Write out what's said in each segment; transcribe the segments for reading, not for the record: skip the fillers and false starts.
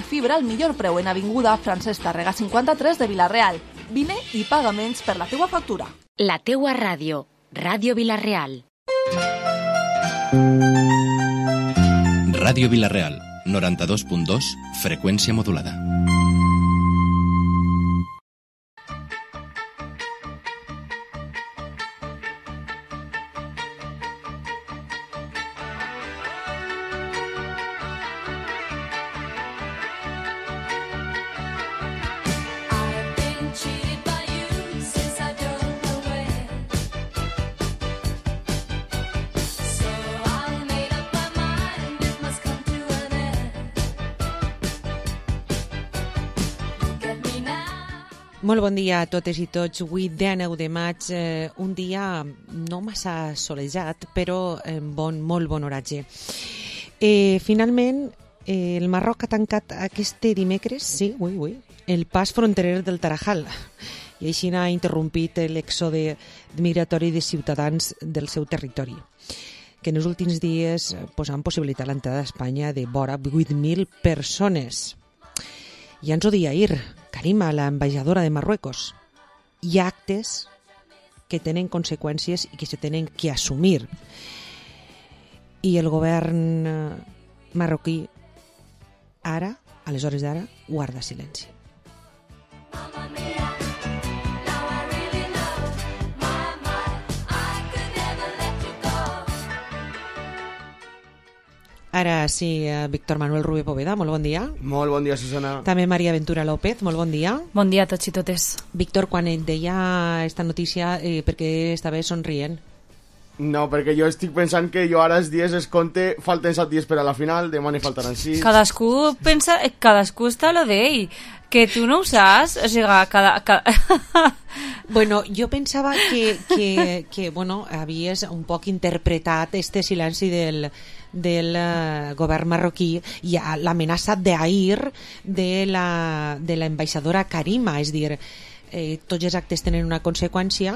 i fibra al millor preu en avinguda Francesc Tàrrega 53 de Vila-real. Vine i paga menys per la teua factura. La teua ràdio, Ràdio Vila-real. Ràdio Vila-real, 92.2, freqüència modulada. Molt bon dia a totes i tots. Avui, 19 de maig, un dia no massa solejat, però molt bon oratge. Finalment, el Marroc ha tancat aquest dimecres, sí, el pas fronterer del Tarajal, i així ha interrompit l'èxode migratori de ciutadans del seu territori, que en els últims dies han possibilitat l'entrada a Espanya de vora 8.000 persones. Ja ens ho deia ahir Karima, l'ambaixadora de Marruecos. Hi ha actes que tenen conseqüències i que se tenen que assumir. I el govern marroquí ara, a les hores d'ara, guarda silenci. Ara sí, Víctor Manuel Rubio Poveda, molt bon dia. Molt bon dia, Susana. També Maria Ventura López, molt bon dia. Bon dia a tots i totes. Víctor, quan et deia esta notícia, per què estaves somrient? No, perquè jo estic pensant que jo ara els dies es compte, falten 7 dies per a la final, demà n'hi faltaran 6. Cadascú pensa, cadascú està a lo d'ell, que tu no ho saps, o sigui, Bueno, jo pensava que bueno, havies un poc interpretat este silenci del govern marroquí i l'amenaça d'ahir de l'ambaixadora Karima, és dir, tots els actes tenen una conseqüència,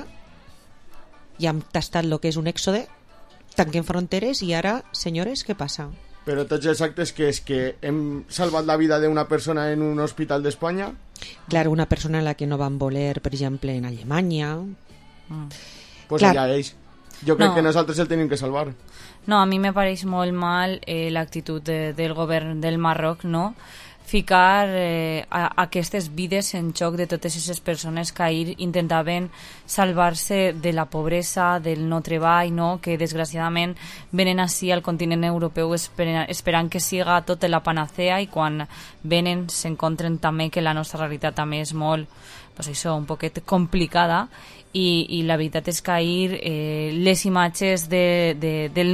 ja hem tastat el que és un èxode, tanquem fronteres i ara, senyores, què passa? Però tots els actes que és que hem salvat la vida d'una persona en un hospital d'Espanya? Clar, una persona a la que no van voler, per exemple, en Alemanya. Pues allà ells. Jo crec que nosaltres el tenim que salvar. No, a mi me pareix molt mal l'actitud del govern del Marroc, no? Ficar aquestes vides en xoc de totes aquestes persones que ahir intentaven salvar-se de la pobresa, del no treball, no? Que desgraciadament venen ací al continent europeu esperant que siga tota la panacea i quan venen s'encontren també que la nostra realitat també és molt, pues això, un poquet complicada i la veritat és que ahir les imatges dels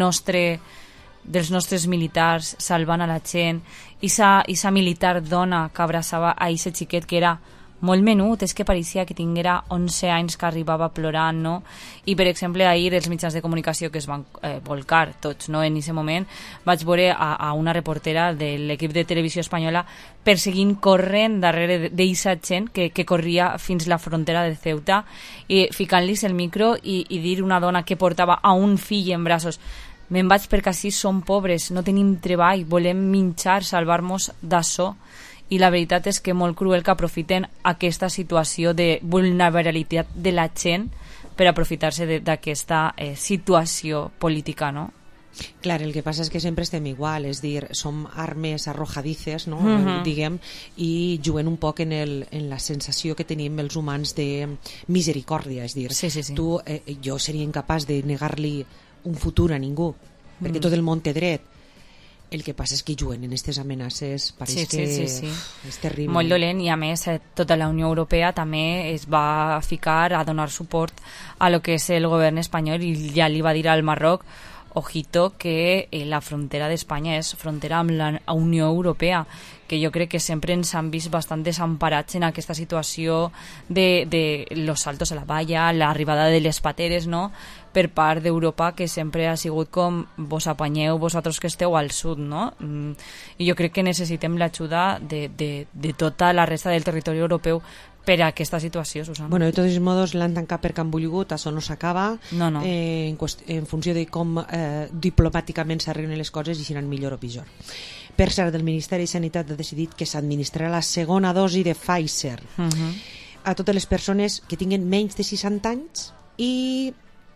nostres militars salvant a la gent i sa militar dona que abraçava a aquest xiquet que era molt menut, és que pareixia que tinguera 11 anys, que arribava plorant, no? I per exemple ahir els mitjans de comunicació que es van volcar tots, no? En aquest moment vaig veure a una reportera de l'equip de televisió espanyola perseguint, corrent darrere d'eixa gent que corria fins la frontera de Ceuta i ficant-los el micro i dir una dona que portava a un fill en braços: me'n vaig perquè així som pobres, no tenim treball, volem menjar, salvar-nos d'això. I la veritat és que molt cruel que aprofiten aquesta situació de vulnerabilitat de la gent per aprofitar-se d'aquesta situació política, no? Clar, el que passa és que sempre estem igual, és dir, som armes arrojadices, no? Diguem, i juguen un poc en la sensació que tenim els humans de misericòrdia, és dir, jo seria incapaç de negar-li un futur a ningú, perquè tot el món té dret. El que passa és que juguen en aquestes amenaces, pareix que és terrible. Molt dolent, i a més tota la Unió Europea també es va ficar a donar suport a lo que és el govern espanyol i ja li va dir al Marroc: ojito, que la frontera d'Espanya és frontera amb la Unió Europea, que jo crec que sempre ens han vist bastant desemparats en aquesta situació de los saltos a la valla, l'arribada de les pateres, no?, per part d'Europa, que sempre ha sigut com vos apanyeu vosaltres que esteu al sud, no? I jo crec que necessitem l'ajuda de tota la resta del territori europeu per a aquesta situació, Susana. Bueno, de tots modos l'han tancat perquè han volgut, això no s'acaba. No. En funció de com diplomàticament s'arreglen les coses i seran millor o pitjor. Per cert, el Ministeri de Sanitat ha decidit que s'administrarà la segona dosi de Pfizer a totes les persones que tinguin menys de 60 anys i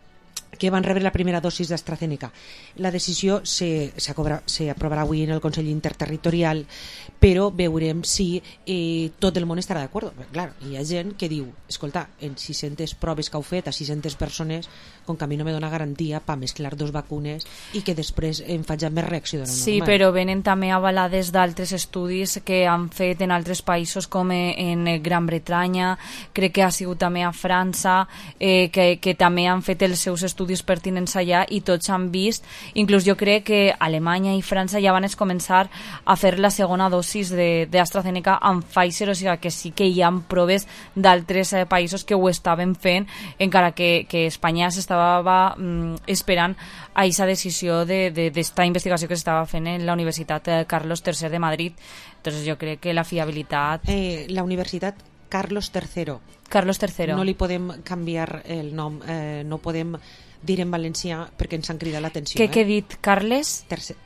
que van rebre la primera dosis d'AstraZeneca. La decisió s'aprovarà avui en el Consell Interterritorial, però veurem si tot el món estarà d'acord. Clar, hi ha gent que diu, escolta, en 600 proves que heu fet a 600 persones, com que a mi no me dona garantia per mesclar dos vacunes i que després em faig més reacció de lo normal. Sí, però venen també avalades d'altres estudis que han fet en altres països com en Gran Bretanya, crec que ha sigut també a França, que també han fet els seus estudis pertinents allà i tots han vist, inclús jo crec que Alemanya i França ja van començar a fer la segona dosis d'AstraZeneca amb Pfizer, o sigui que sí que hi ha proves d'altres països que ho estaven fent, encara que Espanya s'estava esperant a aquesta decisió d'esta investigació que s'estava fent en la Universitat Carlos III de Madrid. Entonces jo crec que la fiabilitat... La Universitat Carlos III. Carlos III. No li podem canviar el nom, no podem dir en valencià perquè ens han cridat l'atenció. Què he dit? Carles?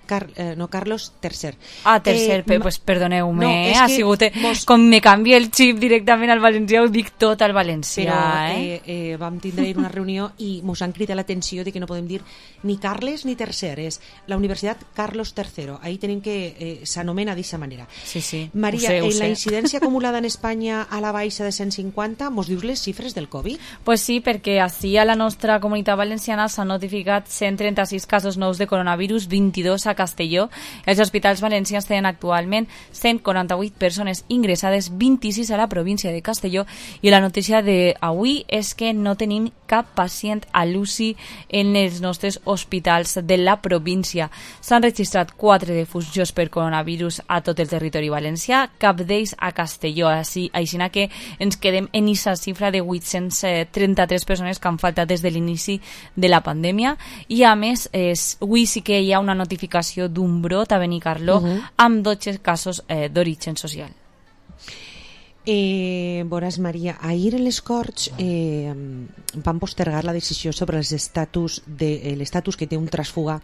No, Carlos III. Ah, tercer, pues perdoneu-me, no, ha sigut... Com me canvia el xip directament al valencià, ho dic tot al valencià. Però vam tindre una reunió i mos han cridat l'atenció de que no podem dir ni Carles ni tercer, és la Universitat Carlos III. Ahí tenim que s'anomena d'aquesta manera. Sí, sí. Maria, en la incidència acumulada en Espanya a la baixa de 150, mos dius les xifres del Covid? Pues sí, perquè així a la nostra comunitat valenciana s'han notificat 136 casos nous de coronavirus, 22 a Castelló. Els hospitals valencians tenen actualment 148 persones ingressades, 26 a la província de Castelló, i la notícia d'avui és que no tenim cap pacient a l'UCI en els nostres hospitals de la província. S'han registrat 4 defuncions per coronavirus a tot el territori valencià, cap d'ells a Castelló, així que ens quedem en aquesta xifra de 833 persones que han faltat des de l'inici de la pandèmia, i a més avui sí que hi ha una notificació d'un brot a Benicarló amb 12 casos d'origen social. Veuràs, Maria, ahir en les Corts van postergar la decisió sobre l'estatus que té un trasfuga.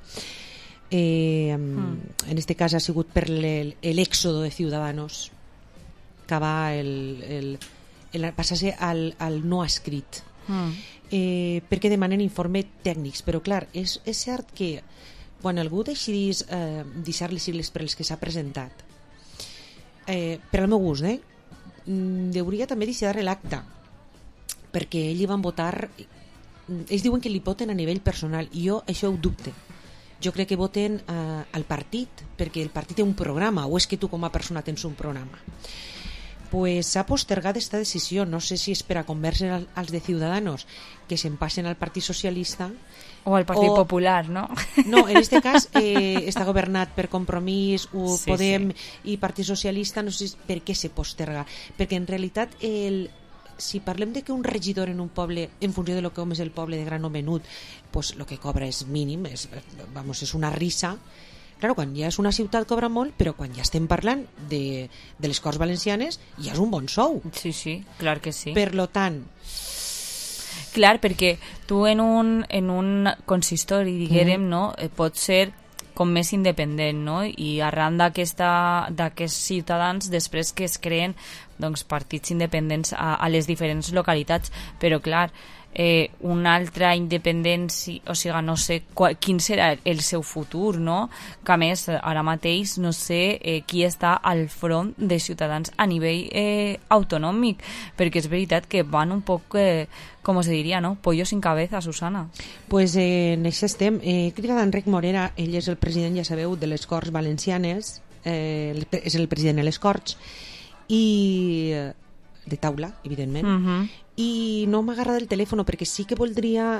En este cas ha sigut per l'éxodo de Ciudadanos, que va passar-se al no escrit, perquè demanen informe tècnics. Però clar, és cert que quan algú decidís deixar les sigles per les que s'ha presentat, per al meu gust, hauria també deixar l'acta, perquè ells van votar, ells diuen que li voten a nivell personal, i jo això ho dubte. Jo crec que voten al partit, perquè el partit té un programa, o és que tu com a persona tens un programa. Pues s'ha postergat aquesta decisió. No sé si és per a convèncer als de Ciudadanos que se'n passen al Partit Socialista o al Partit Popular, no? No, en aquest cas està governat per Compromís, Podem i Partit Socialista. No sé per què se posterga, perquè en realitat si parlem de que un regidor en un poble, en funció de lo que és el poble de gran o menut, pues lo que cobra és mínim, és una risa. Claro, quan ja és una ciutat cobra molt, però quan ja estem parlant de les Corts Valencianes ja és un bon sou. Sí, sí, clar que sí. Per lo tant... Clar, perquè tu en un consistori, diguem, no, pots ser com més independent, no? I arran d'aquests ciutadans, després que es creen partits independents a les diferents localitats, però clar, una altra independència, o sigui, no sé quin serà el seu futur, no? Que a més, ara mateix no sé qui està al front de Ciutadans a nivell autonòmic, perquè és veritat que van un poc, com se diria, no? Pollo sin cabeza, Susana. Pues en això estem. Cridat Enric Morera, ell és el president, ja sabeu, de les Corts Valencianes, és el president de les Corts, i de taula, evidentment, i no m'agrada el telèfon perquè sí que voldria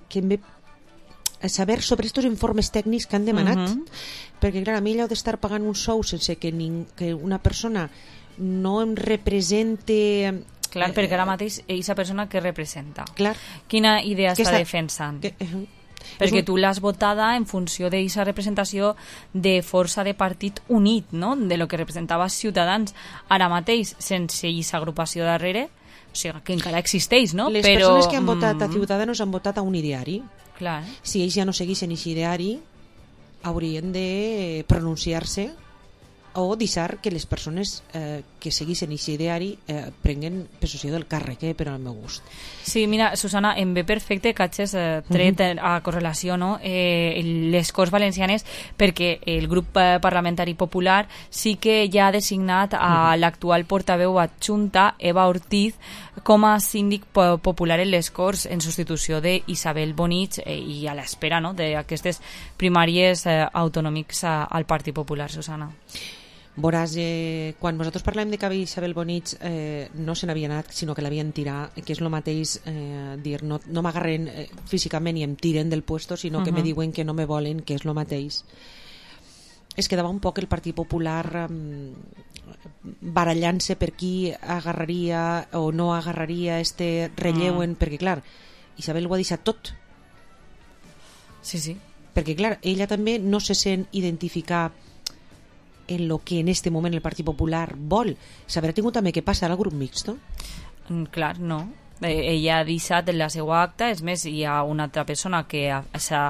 saber sobre estos informes tècnics que han demanat, perquè clar, a mi allò d'estar pagant un sou sense que una persona no em represente... Clar, perquè ara mateix aquesta persona que representa? Clar. Quina idea està defensant? Perquè tu l'has votada en funció d'aquesta representació de força de partit unit, no? De lo que representava Ciutadans ara mateix, sense aquesta agrupació darrere, o sigui, que encara existeix, no? Les persones que han votat a Ciudadanos han votat a un ideari. Clar. Si ells ja no segueixen aquest ideari, haurien de pronunciar-se o deixar que les persones que seguissin aquest ideari prenguen possessió del càrrec, per al meu gust. Sí, mira, Susana, em ve perfecte que hagis tret a correlació, no? Les Corts Valencianes, perquè el grup parlamentari popular sí que ja ha designat a l'actual portaveu adjunta, Eva Ortiz, com a síndic popular en les Corts, en substitució d'Isabel Bonich, i a l'espera, no?, d'aquestes primàries autonòmics al Partit Popular, Susana. Veuràs, quan nosaltres parlem de que Isabel Bonich no se n'havia anat, sinó que l'havien tirat, que és el mateix dir, no m'agarren físicament i em tiren del puesto, sinó que me diuen que no me volen, que és el mateix. Es quedava un poc el Partit Popular barallant-se per qui agarraria o no agarraria este relleu, perquè clar, Isabel ho ha deixat tot. Sí. Perquè clar, ella també no se sent identificar en lo que en este moment el Partit Popular vol. S'haurà tingut també que passar al grup mixto? Clar, no. Ella ha deixat la seva acta, és més, hi ha una altra persona que s'ha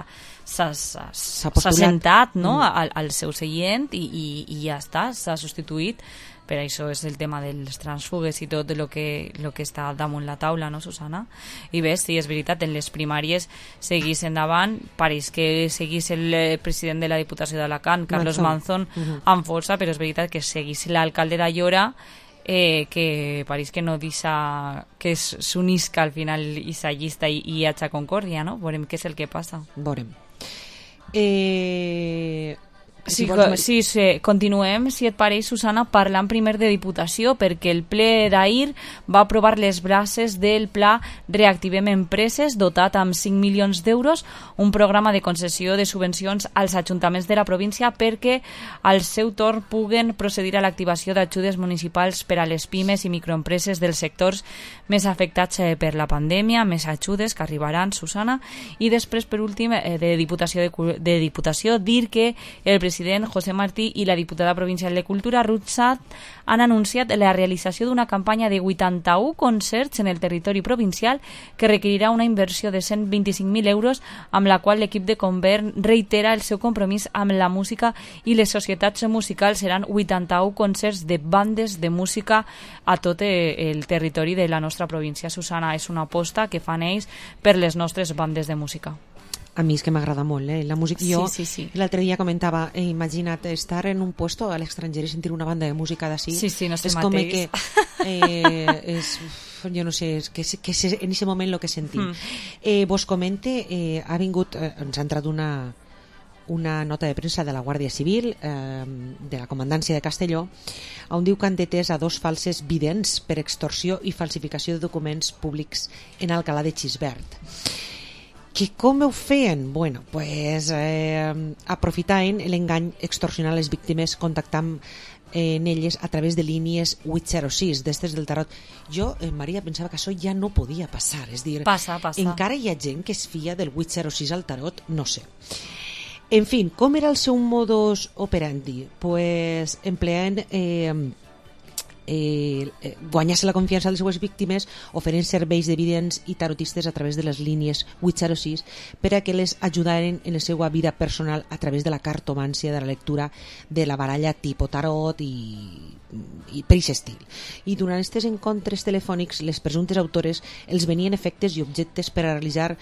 sentat, no?, al seu seient i ja està, s'ha substituït. Per això és el tema dels transfugues i tot el que està damunt la taula, no, Susana? I bé, sí, és veritat, en les primàries seguís endavant, pareix que seguís el president de la Diputació d'Alacant, Carlos Manzón, amb força, però és veritat que seguís l'alcalde d'Aiora, que pareix que no deixa que s'unisca al final aquesta llista i hi hagi concòrdia, no? Veurem què és el que passa. Veurem. Sí, continuem, si et pareix, Susana, parlant primer de Diputació, perquè el ple d'ahir va aprovar les bases del Pla Reactivem Empreses, dotat amb 5 milions d'euros, un programa de concessió de subvencions als ajuntaments de la província perquè al seu torn puguen procedir a l'activació d'ajudes municipals per a les pimes i microempreses dels sectors més afectats per la pandèmia, més ajudes que arribaran, Susana. I després, per últim, de Diputació, dir que el president José Martí i la diputada provincial de Cultura, Ruth Sat, han anunciat la realització d'una campanya de 81 concerts en el territori provincial que requerirà una inversió de 125.000 euros, amb la qual l'equip de govern reitera el seu compromís amb la música i les societats musicals. Seran 81 concerts de bandes de música a tot el territori de la nostra província. Susana, és una aposta que fan ells per les nostres bandes de música. A mi és que m'agrada molt, la música. Jo sí. L'altre dia comentava, imagina't estar en un puesto a l'estranger i sentir una banda de música d'ací. Sí, no sé és mateix. Jo no sé, que és en aquest moment el que sentim. Vos comente, ha vingut, ens ha entrat una nota de premsa de la Guàrdia Civil, de la Comandància de Castelló, on diu que han detès a 2 falses vidents per extorsió i falsificació de documents públics en Alcalà de Xisbert. Que com ho feien? Bueno, pues aprofitaven l'engany extorsionant les víctimes contactant en elles a través de línies 806 d'estes del tarot. Jo, Maria, pensava que això ja no podia passar, és dir, passa. Encara hi ha gent que es fia del 806 al tarot, no sé. En fi, com era el seu modus operandi? Pues empleant guanyar-se la confiança de les seues víctimes oferint serveis de vidents i tarotistes a través de les línies 806 per a que les ajudaren en la seva vida personal a través de la cartomància, de la lectura de la baralla tipus tarot i per aquest estil. I durant aquests encontres telefònics les presumptes autores els venien efectes i objectes per a realitzar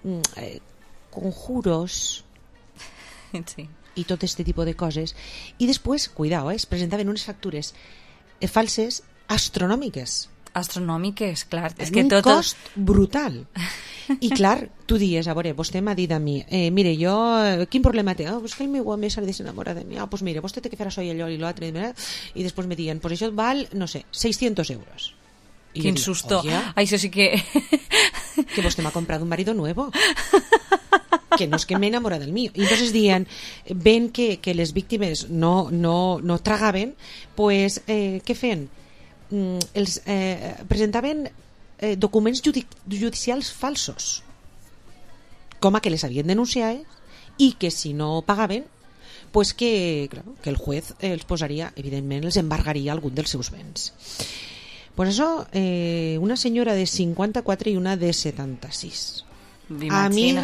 conjuros i tot aquest tipus de coses, i després, cuidao, es presentaven unes factures falses astronòmiques, clar, és en que un tot cost brutal. I clar, tu dius, a veure, vostè m'ha dit a mi, mire, jo, quin problema té? Pues que el meu home s'ha de desenamorar de mi. Pues mire, vostè té que fer això i allò i l'altre, i després me diuen, pues això val, no sé, 600 euros. I quin susto, això sí que que vostè m'ha comprat un marido nuevo, que no és que m'he enamorat del mío. I entonces diuen, ven que les víctimes no tragaven, pues què feien? Presentaven documents judicials falsos, com a que les havien denunciat i que si no pagaven, pues que el juez els posaria, evidentment, els embargaria algun dels seus béns. Pues això, una senyora de 54 i una de 76.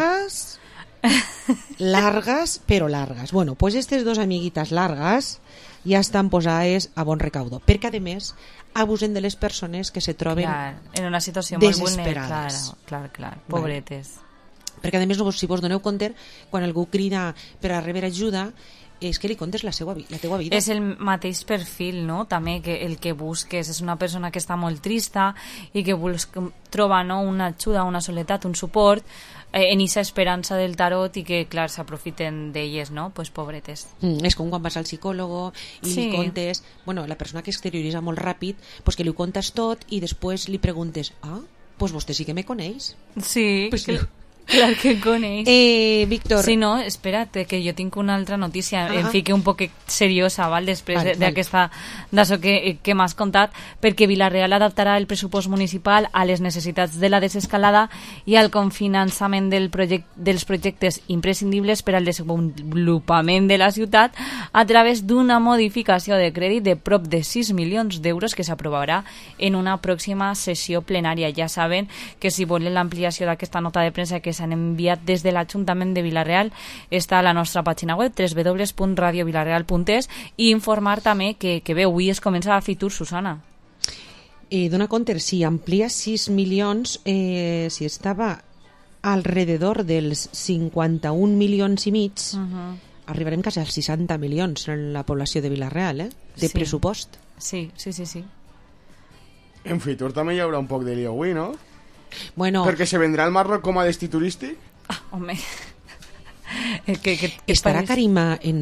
Amigues largas, pero largas. Bueno, pues estas 2 amiguitas largas ja estan posades a bon recaudo, perquè a més abusen de les persones que se troben en una situació molt desesperades. Clar, pobretes. Perquè a més, si vos doneu compte, quan algú crida per a rebre ajuda, és que li contes la teua vida. És el mateix perfil, no? També que el que busques és una persona que està molt trista i que troba, no, una ajuda, una soledat, un suport en aquesta esperança del tarot i que, clar, s'aprofiten d'elles, no? Pues pobretes. És com quan vas al psicòlogo i li contes... Bueno, la persona que exterioritza molt ràpid, pues que li contes tot i després li preguntes, pues vostè sí que me coneix? Sí, pues clar que coneix. Víctor... Sí, no, espera't, que jo tinc una altra notícia. Em fique un poc seriosa, val? Després d'aquesta d'això que m'has contat, perquè Vila-real adaptarà el pressupost municipal a les necessitats de la desescalada i al confinançament dels projectes imprescindibles per al desenvolupament de la ciutat a través d'una modificació de crèdit de prop de 6 milions d'euros que s'aprovarà en una pròxima sessió plenària. Ja saben que si volen l'ampliació d'aquesta nota de premsa que s'han enviat des de l'Ajuntament de Vila-real està a la nostra pàgina web www.radiovilareal.es i informar també que bé, avui es comença a Fitur, Susana. Dona compte, si amplia 6 milions, si estava alrededor dels 51 milions i mig, arribarem quasi als 60 milions en la població de Vila-real, de pressupost. Sí. En Fitur també hi haurà un poc de lío avui, no? Bueno, perquè se vendrà al Marroc com a destí turístic. Home, estarà Karima en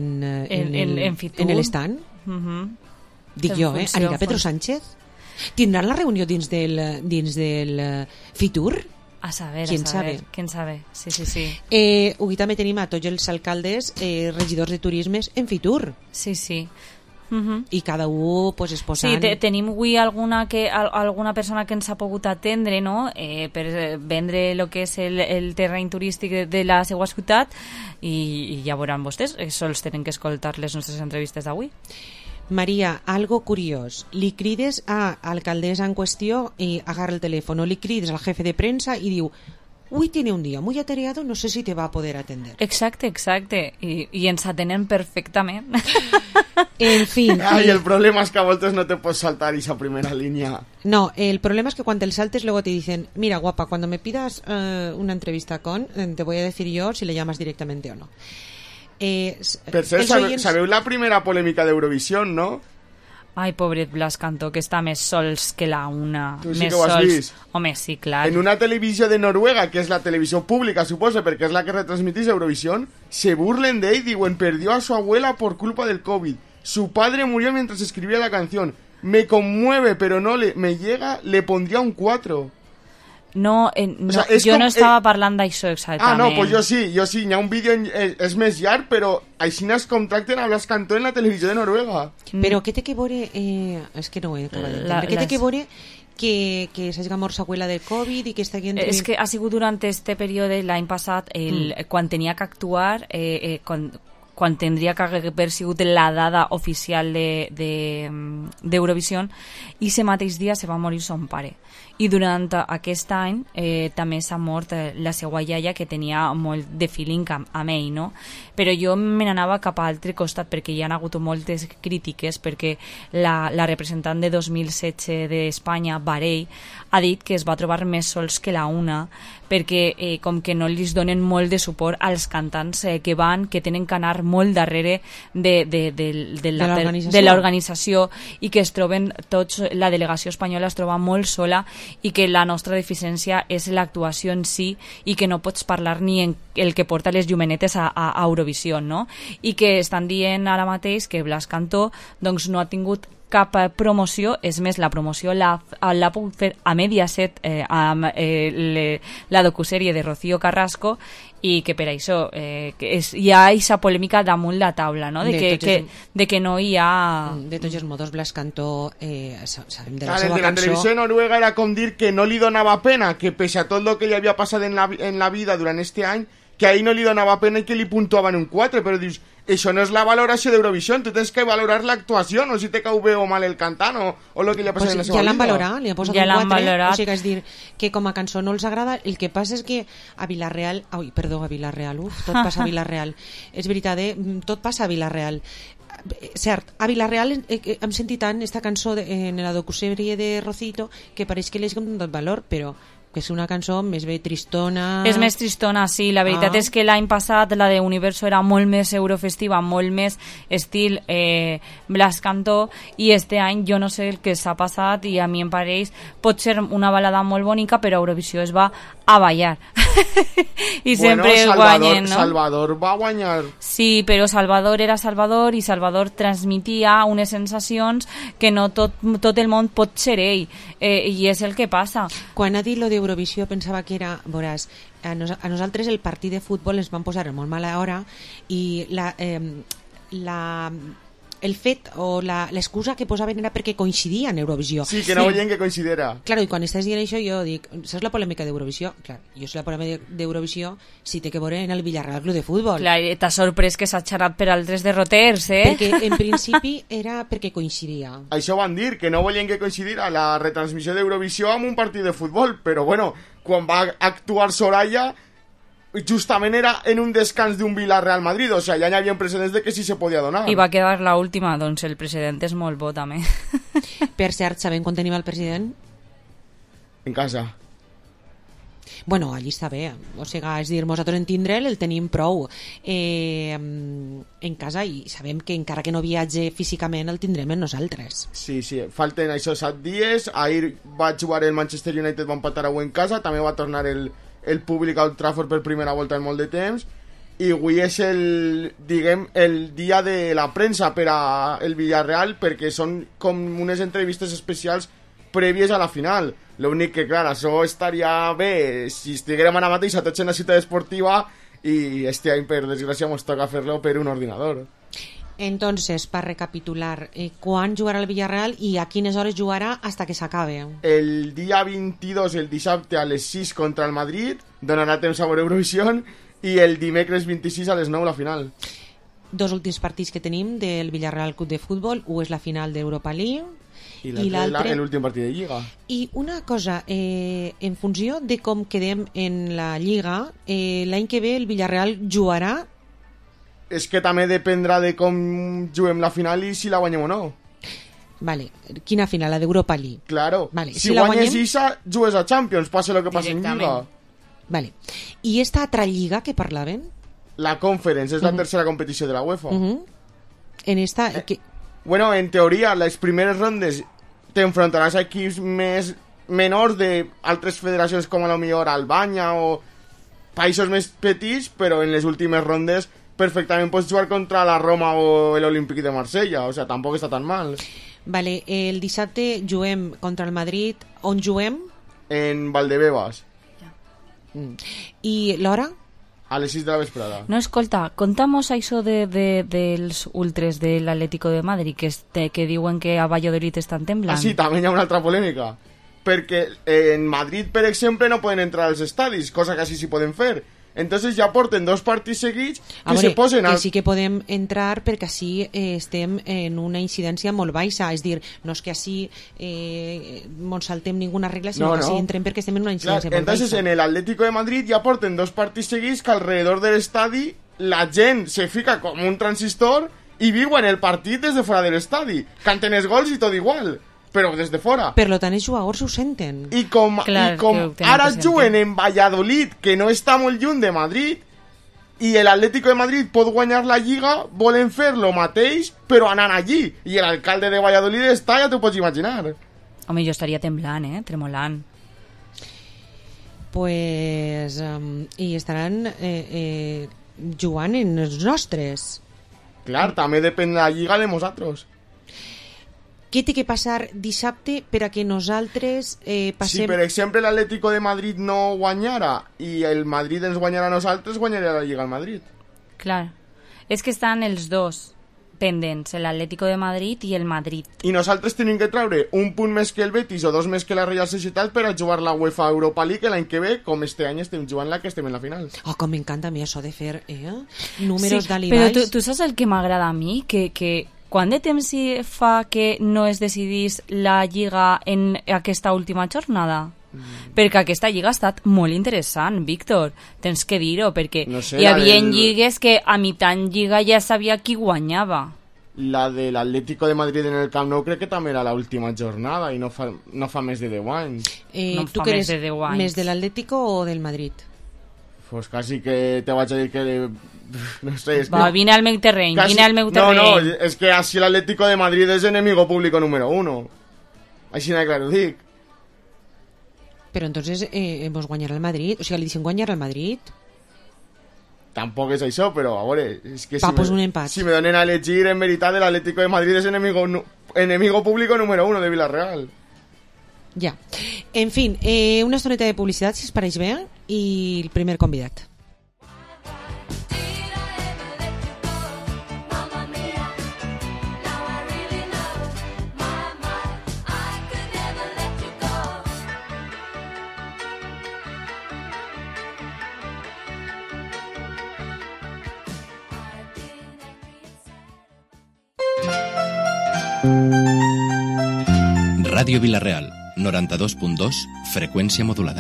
l'estand? Dic jo, anirà Pedro Sánchez? Tindran la reunió dins del Fitur? A saber, quién sabe. Sí. Avui també tenim a tots els alcaldes, regidors de turismes en Fitur. Sí. I cada un pues, es posant... Sí, tenim avui alguna persona que ens ha pogut atendre, no? Per vendre el que és el terreny turístic de la seva ciutat i ja veuran vostès, sols tenen que escoltar les nostres entrevistes d'avui. Maria, algo curiós. Li crides a l'alcaldessa en qüestió i agarra el telèfon, li crides al jefe de premsa i diu: hoy tiene un día muy atareado, no sé si te va a poder atender. Exacte. I ens atenen perfectament. En fin. Ay, el problema es que a voltes no te puedes saltar esa primera línea. No, el problema es que cuando te saltes luego te dicen: mira, guapa, cuando me pidas una entrevista te voy a decir yo si le llamas directamente o no. Per cert, sabeu la primera polèmica d'Eurovisió, no? Ai, pobret Blas Cantó, que està més sols que la una. Tu sí que ho has vist? Home, sí, clar. En una televisió de Noruega, que és la televisió pública, suposo, perquè és la que retransmitís Eurovisión, se burlen de ell, diuen: perdió a su abuela por culpa del COVID. Su padre murió mientras escribía la canción. Me conmueve, pero no me llega, le pondría un 4. No, o sea, jo no estava parlant d'això exactament. Ah, no, pues jo sí. Hi ha un vídeo, és més llarg, però així es contracten a Blas Cantó en la televisió de Noruega. Però què té que veure... és que no ho he acabat d'entendre. Què té que veure que s'hagi mort sa abuela del Covid i que estigui... És que ha sigut durant este període, l'any passat, quan tenia que actuar, quan tindria que haver sigut la dada oficial d'Eurovisió, i ese mateix dia se va morir son pare. I durant aquest any també s'ha mort la seva iaia, que tenia molt de feeling amb ell, no? Però jo me n'anava cap a l'altre costat, perquè hi ha hagut moltes crítiques, perquè la representant de 2016 d'Espanya, Varell, ha dit que es va trobar més sols que la una, perquè com que no li donen molt de suport als cantants que tenen que anar molt darrere de l'organització, i que es troben tots, la delegació espanyola es troba molt sola, i que la nostra deficiència és l'actuació en si, i que no pots parlar ni en el que porta les llumenetes a Eurovisió, no? I que estan dient ara mateix que Blas Cantó doncs, no ha tingut cap promoció, és més, la promoció l'ha pogut fer a Mediaset amb la docusèrie de Rocío Carrasco, i que per això hi ha aquesta polèmica damunt la taula, no? de que no hi ha... De tots els modos, Blas Cantó sabem de la seva cançó... La televisió de Noruega era com dir que no li donava pena, que pese a tot el que li havia passat en la vida durant este any, que a ell no li donava pena i que li puntuaven un 4, però dius, això no és la valoració d'Eurovisió, tu tens que valorar l'actuació, no si te cau bé o mal el cantant o el que li ha passat en la seva vida. Ja l'han valorat, li ha posat un 4, o sigui, és dir, que com a cançó no els agrada. El que passa és que a Vila-real, tot passa a Vila-real, és veritat, tot passa a Vila-real. cert, a Vilareal hem sentit tant esta cançó en la docusèrie de Rocito que pareix que l'eix com tot valor, però que és una cançó més bé tristona. És més tristona, sí. La veritat és que l'any passat la de Universo era molt més eurofestiva, molt més estil Blas Cantó, i este any jo no sé el que s'ha passat i a mi em pareix, pot ser una balada molt bonica, però Eurovisió es va a ballar. I sempre guanyen, no? Salvador va guanyar. Sí, però Salvador era Salvador i Salvador transmitia unes sensacions que no tot el món pot ser ell, i és el que passa. Quan ha dit lo d'Eurovisió pensava que era, veuràs, a nosaltres el partit de futbol ens van posar a molt mala hora i el fet o l'excusa que posaven era perquè coincidia en Eurovisió. Sí, que no veien que coincidera. Claro, i quan estàs dient això jo dic, saps la polèmica d'Eurovisió? Clar, jo sé la polèmica d'Eurovisió si té que veure en el Villarreal Club de Futbol. Clar, t'ha sorprès que s'ha xerrat per altres derroters, Perquè en principi era perquè coincidia. Això van dir, que no volien que coincidira la retransmissió d'Eurovisió amb un partit de futbol, però bueno, quan va actuar Soraya justament era en un descans d'un Villarreal Madrid, o sea, ja n'hi havia precedents de que sí se podia donar. I va quedar la última, doncs el president és molt bo també. Per cert, sabem quan tenim el president? En casa. Bueno, allí està bé, o sigui, és dir, nosaltres en tindre'l el tenim prou en casa i sabem que encara que no viatge físicament el tindrem en nosaltres. Sí, falten això 7 dies, ahir va jugar el Manchester United, va empatar avui en casa, també va tornar el públic a Old Trafford per primera volta en molt de temps, i avui és el dia de la premsa per a el Villarreal, perquè són com unes entrevistes especials prèvies a la final. L'únic que, clar, això estaria bé si estiguérem ara mateix a tots en la ciutat esportiva, i este any, per desgràcia, ens toca fer-lo per un ordinador. Entonces, per recapitular, quan jugarà el Villarreal i a quines hores jugarà hasta que s'acabe? El dia 22, el dissabte, a les 6 contra el Madrid, donarà temps a veure Eurovisió, i el dimecres 26 a les 9 la final. Dos últims partits que tenim del Villarreal Club de Futbol, un és la final d'Europa League i l'altre l'últim partit de Lliga. I una cosa, en funció de com quedem en la Lliga, l'any que ve el Villarreal jugarà. És que també dependrà de com juguem la final i si la guanyem o no. Vale, quina final? La d'Europa League. Claro, vale. si guanyes Isa, jugues a Champions, passa el que passa en Lliga. Vale. I esta altra Lliga que parlaven? La Conference, és la tercera competició de la UEFA. En esta... Bueno, en teoria, les primeres rondes t'enfrontaràs a equips menors d'altres federacions com a lo millor Albanya o països més petits, però en les últimes rondes perfectament pots jugar contra la Roma o l'Olímpic de Marsella, o sea, tampoc està tan mal. Vale, el dissabte juguem contra el Madrid. On juguem? En Valdebebas. I l'hora? A les 6 de la vesprada. No, escolta, contamos això dels ultres de l'Atlético de Madrid, que diuen que a Valladolid estan temblant. Ah, sí, també hi ha una altra polèmica. Perquè en Madrid, per exemple, no poden entrar als estadis, cosa que així sí poden fer. Entonces ja porten 2 partits seguits que se posen... Que sí que podem entrar perquè així estem en una incidència molt baixa, és dir, no és que així ens saltem ninguna regla, sinó que així entrem perquè estem en una incidència molt entonces, baixa. En el Atlético de Madrid ja porten 2 partits seguits que alrededor de l'estadi la gent se fica com un transistor i viuen el partit des de fora de l'estadi, canten els gols i tot igual, però des de fora. Per tant, els jugadors ho senten. I com ara juguen en Valladolid, que no està molt lluny de Madrid, i l'Atlético de Madrid pot guanyar la Lliga, volen fer lo mateix, però anant allí. I l'alcalde de Valladolid està, ja t'ho pots imaginar. Home, jo estaria temblant, tremolant. Pues... i estaran jugant en els nostres. Clar, també depèn de la Lliga de nosaltres. Què té que passar dissabte per a que nosaltres passem... Si, per exemple, l'Atlético de Madrid no guanyara i el Madrid ens guanyara a nosaltres, guanyaria la Lliga al Madrid. Clar. És que estan els dos pendents, l'Atlético de Madrid i el Madrid. I nosaltres tenim que treure un punt més que el Betis o 2 més que la Real Societat per a jugar la UEFA Europa League l'any que ve, com este any estem jugant la que estem en la final. Oh, com m'encanta a mi això de fer números d'alt i baix. Però tu saps el que m'agrada a mi? Que quant de temps fa que no es decidís la Lliga en aquesta última jornada? Perquè aquesta Lliga ha estat molt interessant, Víctor. Tens que dir-ho, perquè no sé, hi havia lligues que a mitjà Lliga ja sabia qui guanyava. la del Atlético de Madrid en el Camp Nou crec que també era l'última jornada i no fa més de 10 anys. No tu fa que més eres de 10 anys. més de l'Atlético o del Madrid? Pues casi que te vaig a dir que... No sé, es Va, que... vine al meu terreny, casi... vine al meu terreny. No, es que así el Atlético de Madrid es enemigo público número 1. Així de clar ho dic. Però entonces vos guanyarà el Madrid? O sigui, li deixen guanyar al Madrid? Tampoc és això, però a veure... És que pues un empat. Si me donen a elegir, en veritat, el Atlético de Madrid es enemigo público número 1 de Villarreal. Ja. En fin, una estoneta de publicitat, si us pareix bé, i el primer convidat. Ràdio Vilareal, 92.2, frecuencia modulada.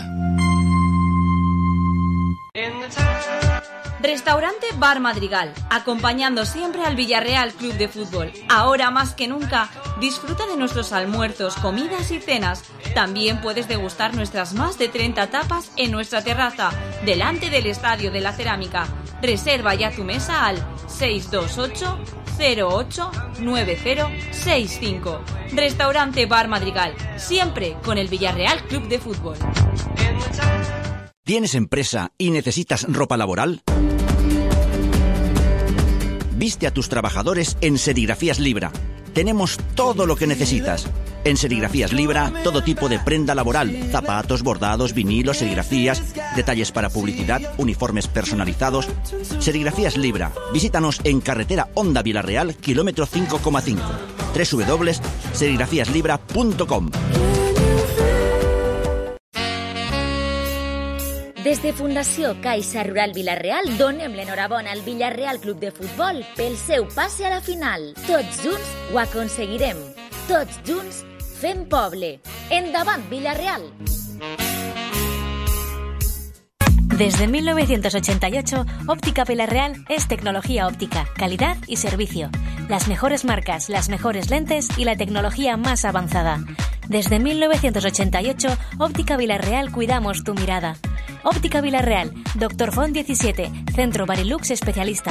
Restaurante Bar Madrigal, acompañando siempre al Villarreal Club de Fútbol. Ahora más que nunca, disfruta de nuestros almuerzos, comidas y cenas. También puedes degustar nuestras más de 30 tapas en nuestra terraza, delante del Estadio de la Cerámica. Reserva ya tu mesa al 628 08 9065. Restaurante Bar Madrigal, siempre con el Villarreal Club de Fútbol. ¿Tienes empresa y necesitas ropa laboral? Viste a tus trabajadores en Serigrafías Libra. Tenemos todo lo que necesitas. En Serigrafías Libra, todo tipo de prenda laboral, zapatos, bordados, vinilos, serigrafías, detalles para publicidad, uniformes personalizados. Serigrafías Libra. Visítanos en carretera Honda Villarreal, kilómetro 5,5. www.serigrafíaslibra.com. Des de Fundació Caixa Rural Vilareal donem l'enhorabona al Villarreal Club de Futbol pel seu passe a la final. Tots junts ho aconseguirem. Tots junts fem poble. Endavant, Villarreal! Desde 1988, Óptica Villarreal es tecnología óptica, calidad y servicio. Las mejores marcas, las mejores lentes y la tecnología más avanzada. Desde 1988, Óptica Villarreal cuidamos tu mirada. Óptica Villarreal, Dr. Font 17, Centro Barilux Especialista.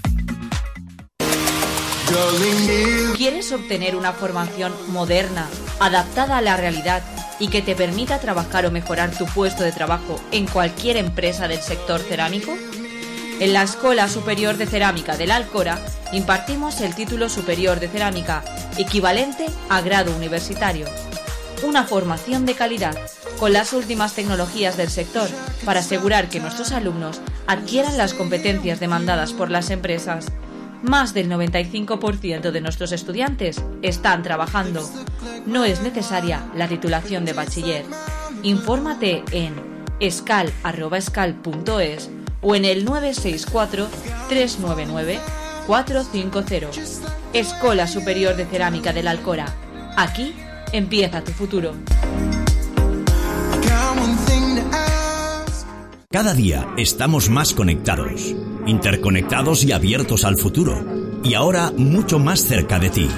¿Quieres obtener una formación moderna, adaptada a la realidad y que te permita trabajar o mejorar tu puesto de trabajo en cualquier empresa del sector cerámico? En la Escuela Superior de Cerámica de la Alcora impartimos el título superior de cerámica, equivalente a grado universitario. Una formación de calidad, con las últimas tecnologías del sector, para asegurar que nuestros alumnos adquieran las competencias demandadas por las empresas. Más del 95% de nuestros estudiantes están trabajando. No es necesaria la titulación de bachiller. Infórmate en escal@escal.es o en el 964 399 450. Escuela Superior de Cerámica de la Alcora. Aquí empieza tu futuro. Cada día estamos más conectados, interconectados y abiertos al futuro. Y ahora mucho más cerca de ti.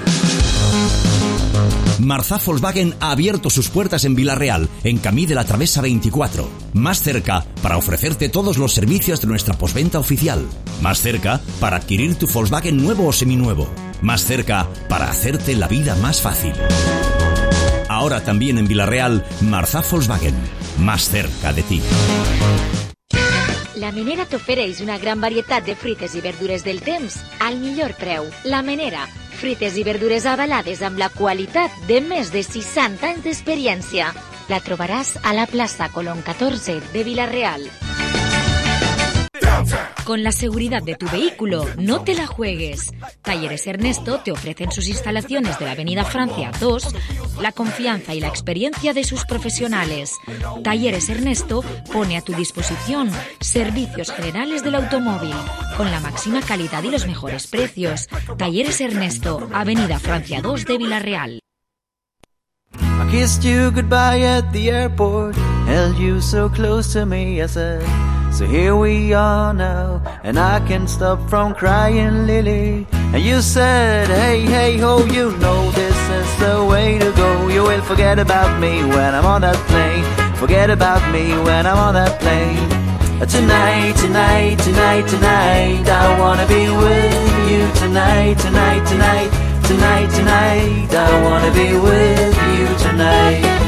Marzá Volkswagen ha abierto sus puertas en Villarreal, en Camí de la Travesa 24. Más cerca para ofrecerte todos los servicios de nuestra postventa oficial. Más cerca para adquirir tu Volkswagen nuevo o seminuevo. Más cerca para hacerte la vida más fácil. Ahora también en Villarreal, Marzá Volkswagen. Más cerca de ti. La Menera t'ofereix una gran varietat de fruites i verdures del temps al millor preu. La Menera, fruites i verdures avalades amb la qualitat de més de 60 anys d'experiència. La trobaràs a la plaça Colón 14 de Villarreal. Con la seguridad de tu vehículo, no te la juegues. Talleres Ernesto te ofrecen sus instalaciones de la Avenida Francia 2, la confianza y la experiencia de sus profesionales. Talleres Ernesto pone a tu disposición servicios generales del automóvil, con la máxima calidad y los mejores precios. Talleres Ernesto, Avenida Francia 2 de Villarreal. I kissed you goodbye at the airport, held you so close to me, I said, so here we are now, and I can't stop from crying, Lily. And you said, hey, hey, ho, you know this is the way to go. You will forget about me when I'm on that plane. Forget about me when I'm on that plane. Tonight, tonight, tonight, tonight, I wanna be with you tonight, tonight, tonight, tonight, tonight, I wanna be with you tonight.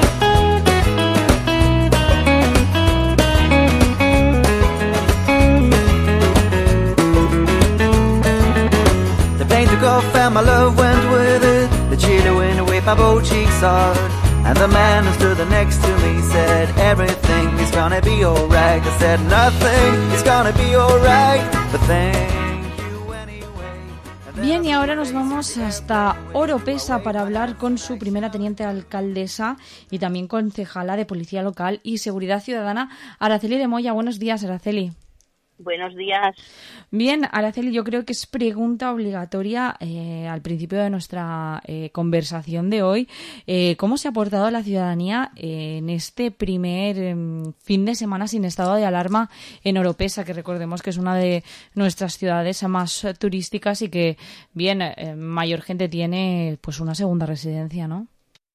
The plane took off and my love went with it. The chilly wind waved my both cheeks hard. And the man who stood next to me said, everything is gonna be alright. I said, nothing is gonna be alright, but thank you anyway. Bien, y ahora nos vamos hasta Oropesa para hablar con su primera teniente alcaldesa y también concejala de Policía Local y Seguridad Ciudadana, Araceli de Moya. Buenos días, Araceli. Buenos días. Bien, Araceli, yo creo que es pregunta obligatoria al principio de nuestra conversación de hoy. ¿Cómo se ha portado la ciudadanía en este primer fin de semana sin estado de alarma en Oropesa, que recordemos que es una de nuestras ciudades más turísticas y que, bien, mayor gente tiene pues una segunda residencia, ¿no?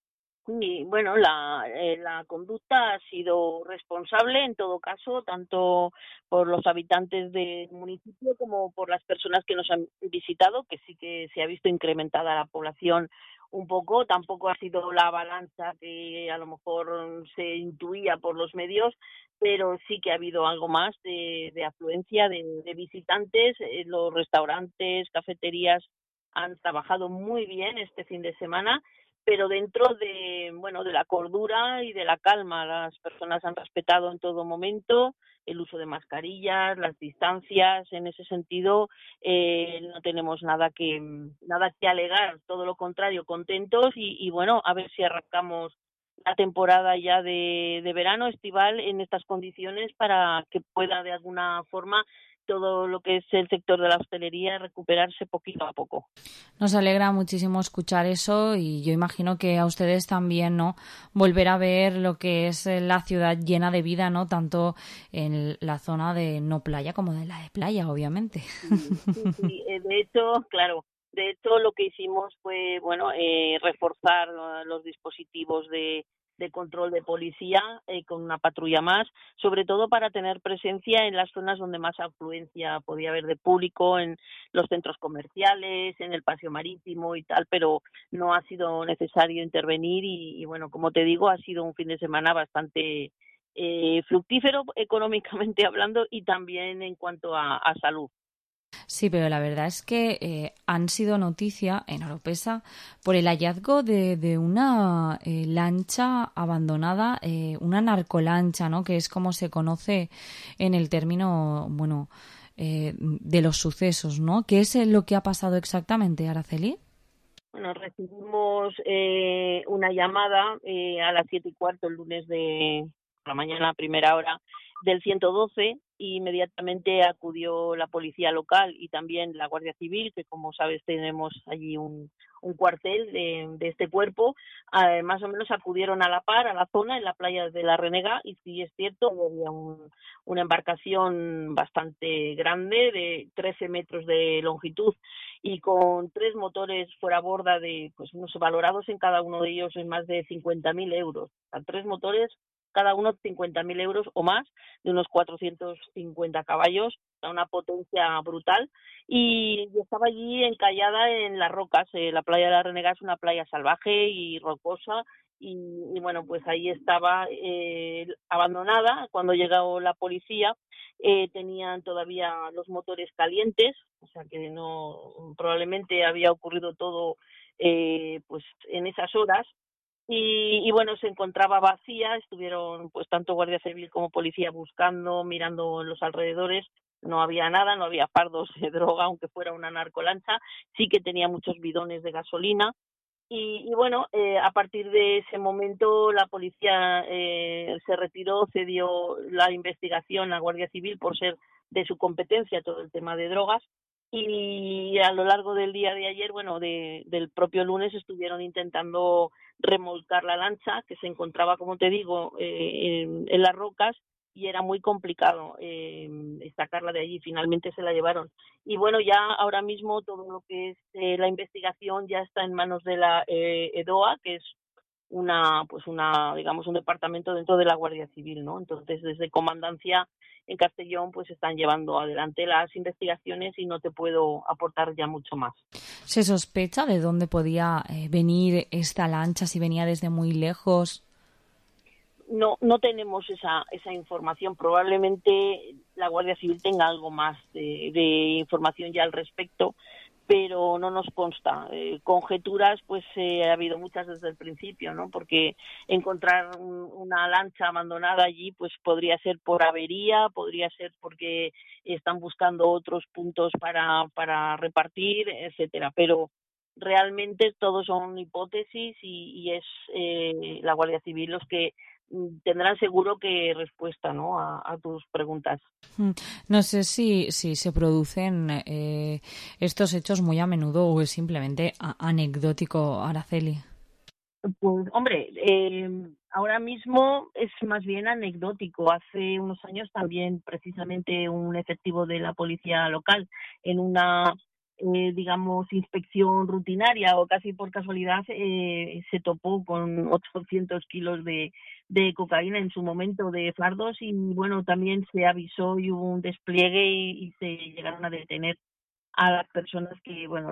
Sí, bueno, la conducta ha sido responsable en todo caso, tanto por los habitantes del municipio como por las personas que nos han visitado, que sí que se ha visto incrementada la población un poco. Tampoco ha sido la avalancha que a lo mejor se intuía por los medios, pero sí que ha habido algo más de afluencia de visitantes. Los restaurantes, cafeterías han trabajado muy bien este fin de semana, pero dentro de la cordura y de la calma. Las personas han respetado en todo momento el uso de mascarillas, las distancias. En ese sentido no tenemos nada que alegar, todo lo contrario, contentos y bueno, a ver si arrancamos la temporada ya de verano estival en estas condiciones para que pueda de alguna forma todo lo que es el sector de la hostelería recuperarse poquito a poco. Nos alegra muchísimo escuchar eso y yo imagino que a ustedes también, ¿no? Volver a ver lo que es la ciudad llena de vida, ¿no? Tanto en la zona de no playa como de la de playa, obviamente. Sí. De hecho lo que hicimos fue, reforzar los dispositivos de control de policía con una patrulla más, sobre todo para tener presencia en las zonas donde más afluencia podía haber de público, en los centros comerciales, en el paseo marítimo y tal, pero no ha sido necesario intervenir y bueno, como te digo, ha sido un fin de semana bastante fructífero económicamente hablando y también en cuanto a salud. Sí, pero la verdad es que han sido noticia en Oropesa por el hallazgo de una lancha abandonada, una narcolancha, ¿no? Que es como se conoce en el término, de los sucesos, ¿no? ¿Qué es lo que ha pasado exactamente, Araceli? Bueno, recibimos una llamada a las 7:15 el lunes de la mañana, a primera hora, del 112, y inmediatamente acudió la policía local y también la Guardia Civil, que como sabes tenemos allí un cuartel de este cuerpo. Más o menos acudieron a la par a la zona, en la playa de la Renega, y sí es cierto, había una embarcación bastante grande de 13 metros de longitud y con 3 motores fuera borda de unos valorados en cada uno de ellos en más de 50.000 euros. O sea, 3 motores, cada uno 50.000 euros o más, de unos 450 caballos, una potencia brutal, y estaba allí encallada en las rocas. La playa de la Renega es una playa salvaje y rocosa, y bueno, pues ahí estaba abandonada. Cuando llegó la policía tenían todavía los motores calientes, o sea que no, probablemente había ocurrido todo en esas horas. Y bueno, se encontraba vacía. Estuvieron tanto Guardia Civil como policía buscando, mirando en los alrededores. No había nada, no había fardos de droga, aunque fuera una narcolancha. Sí que tenía muchos bidones de gasolina. Y bueno, a partir de ese momento la policía se retiró, cedió la investigación a Guardia Civil por ser de su competencia todo el tema de drogas. Y a lo largo del día de ayer, del propio lunes, estuvieron intentando remolcar la lancha, que se encontraba, como te digo, en las rocas, y era muy complicado sacarla de allí. Finalmente se la llevaron. Y bueno, ya ahora mismo todo lo que es la investigación ya está en manos de la EDOA, que es digamos, un departamento dentro de la Guardia Civil, ¿no? Entonces, desde Comandancia en Castellón, pues están llevando adelante las investigaciones y no te puedo aportar ya mucho más. ¿Se sospecha de dónde podía venir esta lancha, si venía desde muy lejos? No tenemos esa información. Probablemente la Guardia Civil tenga algo más de información ya al respecto, pero no nos consta. Conjeturas, pues ha habido muchas desde el principio, ¿no? Porque encontrar una lancha abandonada allí, pues podría ser por avería, podría ser porque están buscando otros puntos para repartir, etcétera. Pero realmente todos son hipótesis y es la Guardia Civil los que tendrán seguro que respuesta, ¿no?, a tus preguntas. No sé si se producen estos hechos muy a menudo o es simplemente anecdótico, Araceli. Pues, hombre, ahora mismo es más bien anecdótico. Hace unos años también precisamente un efectivo de la policía local en una digamos, inspección rutinaria o casi por casualidad se topó con 800 kilos de cocaína en su momento de fardos y bueno, también se avisó y hubo un despliegue y se llegaron a detener a las personas que, bueno,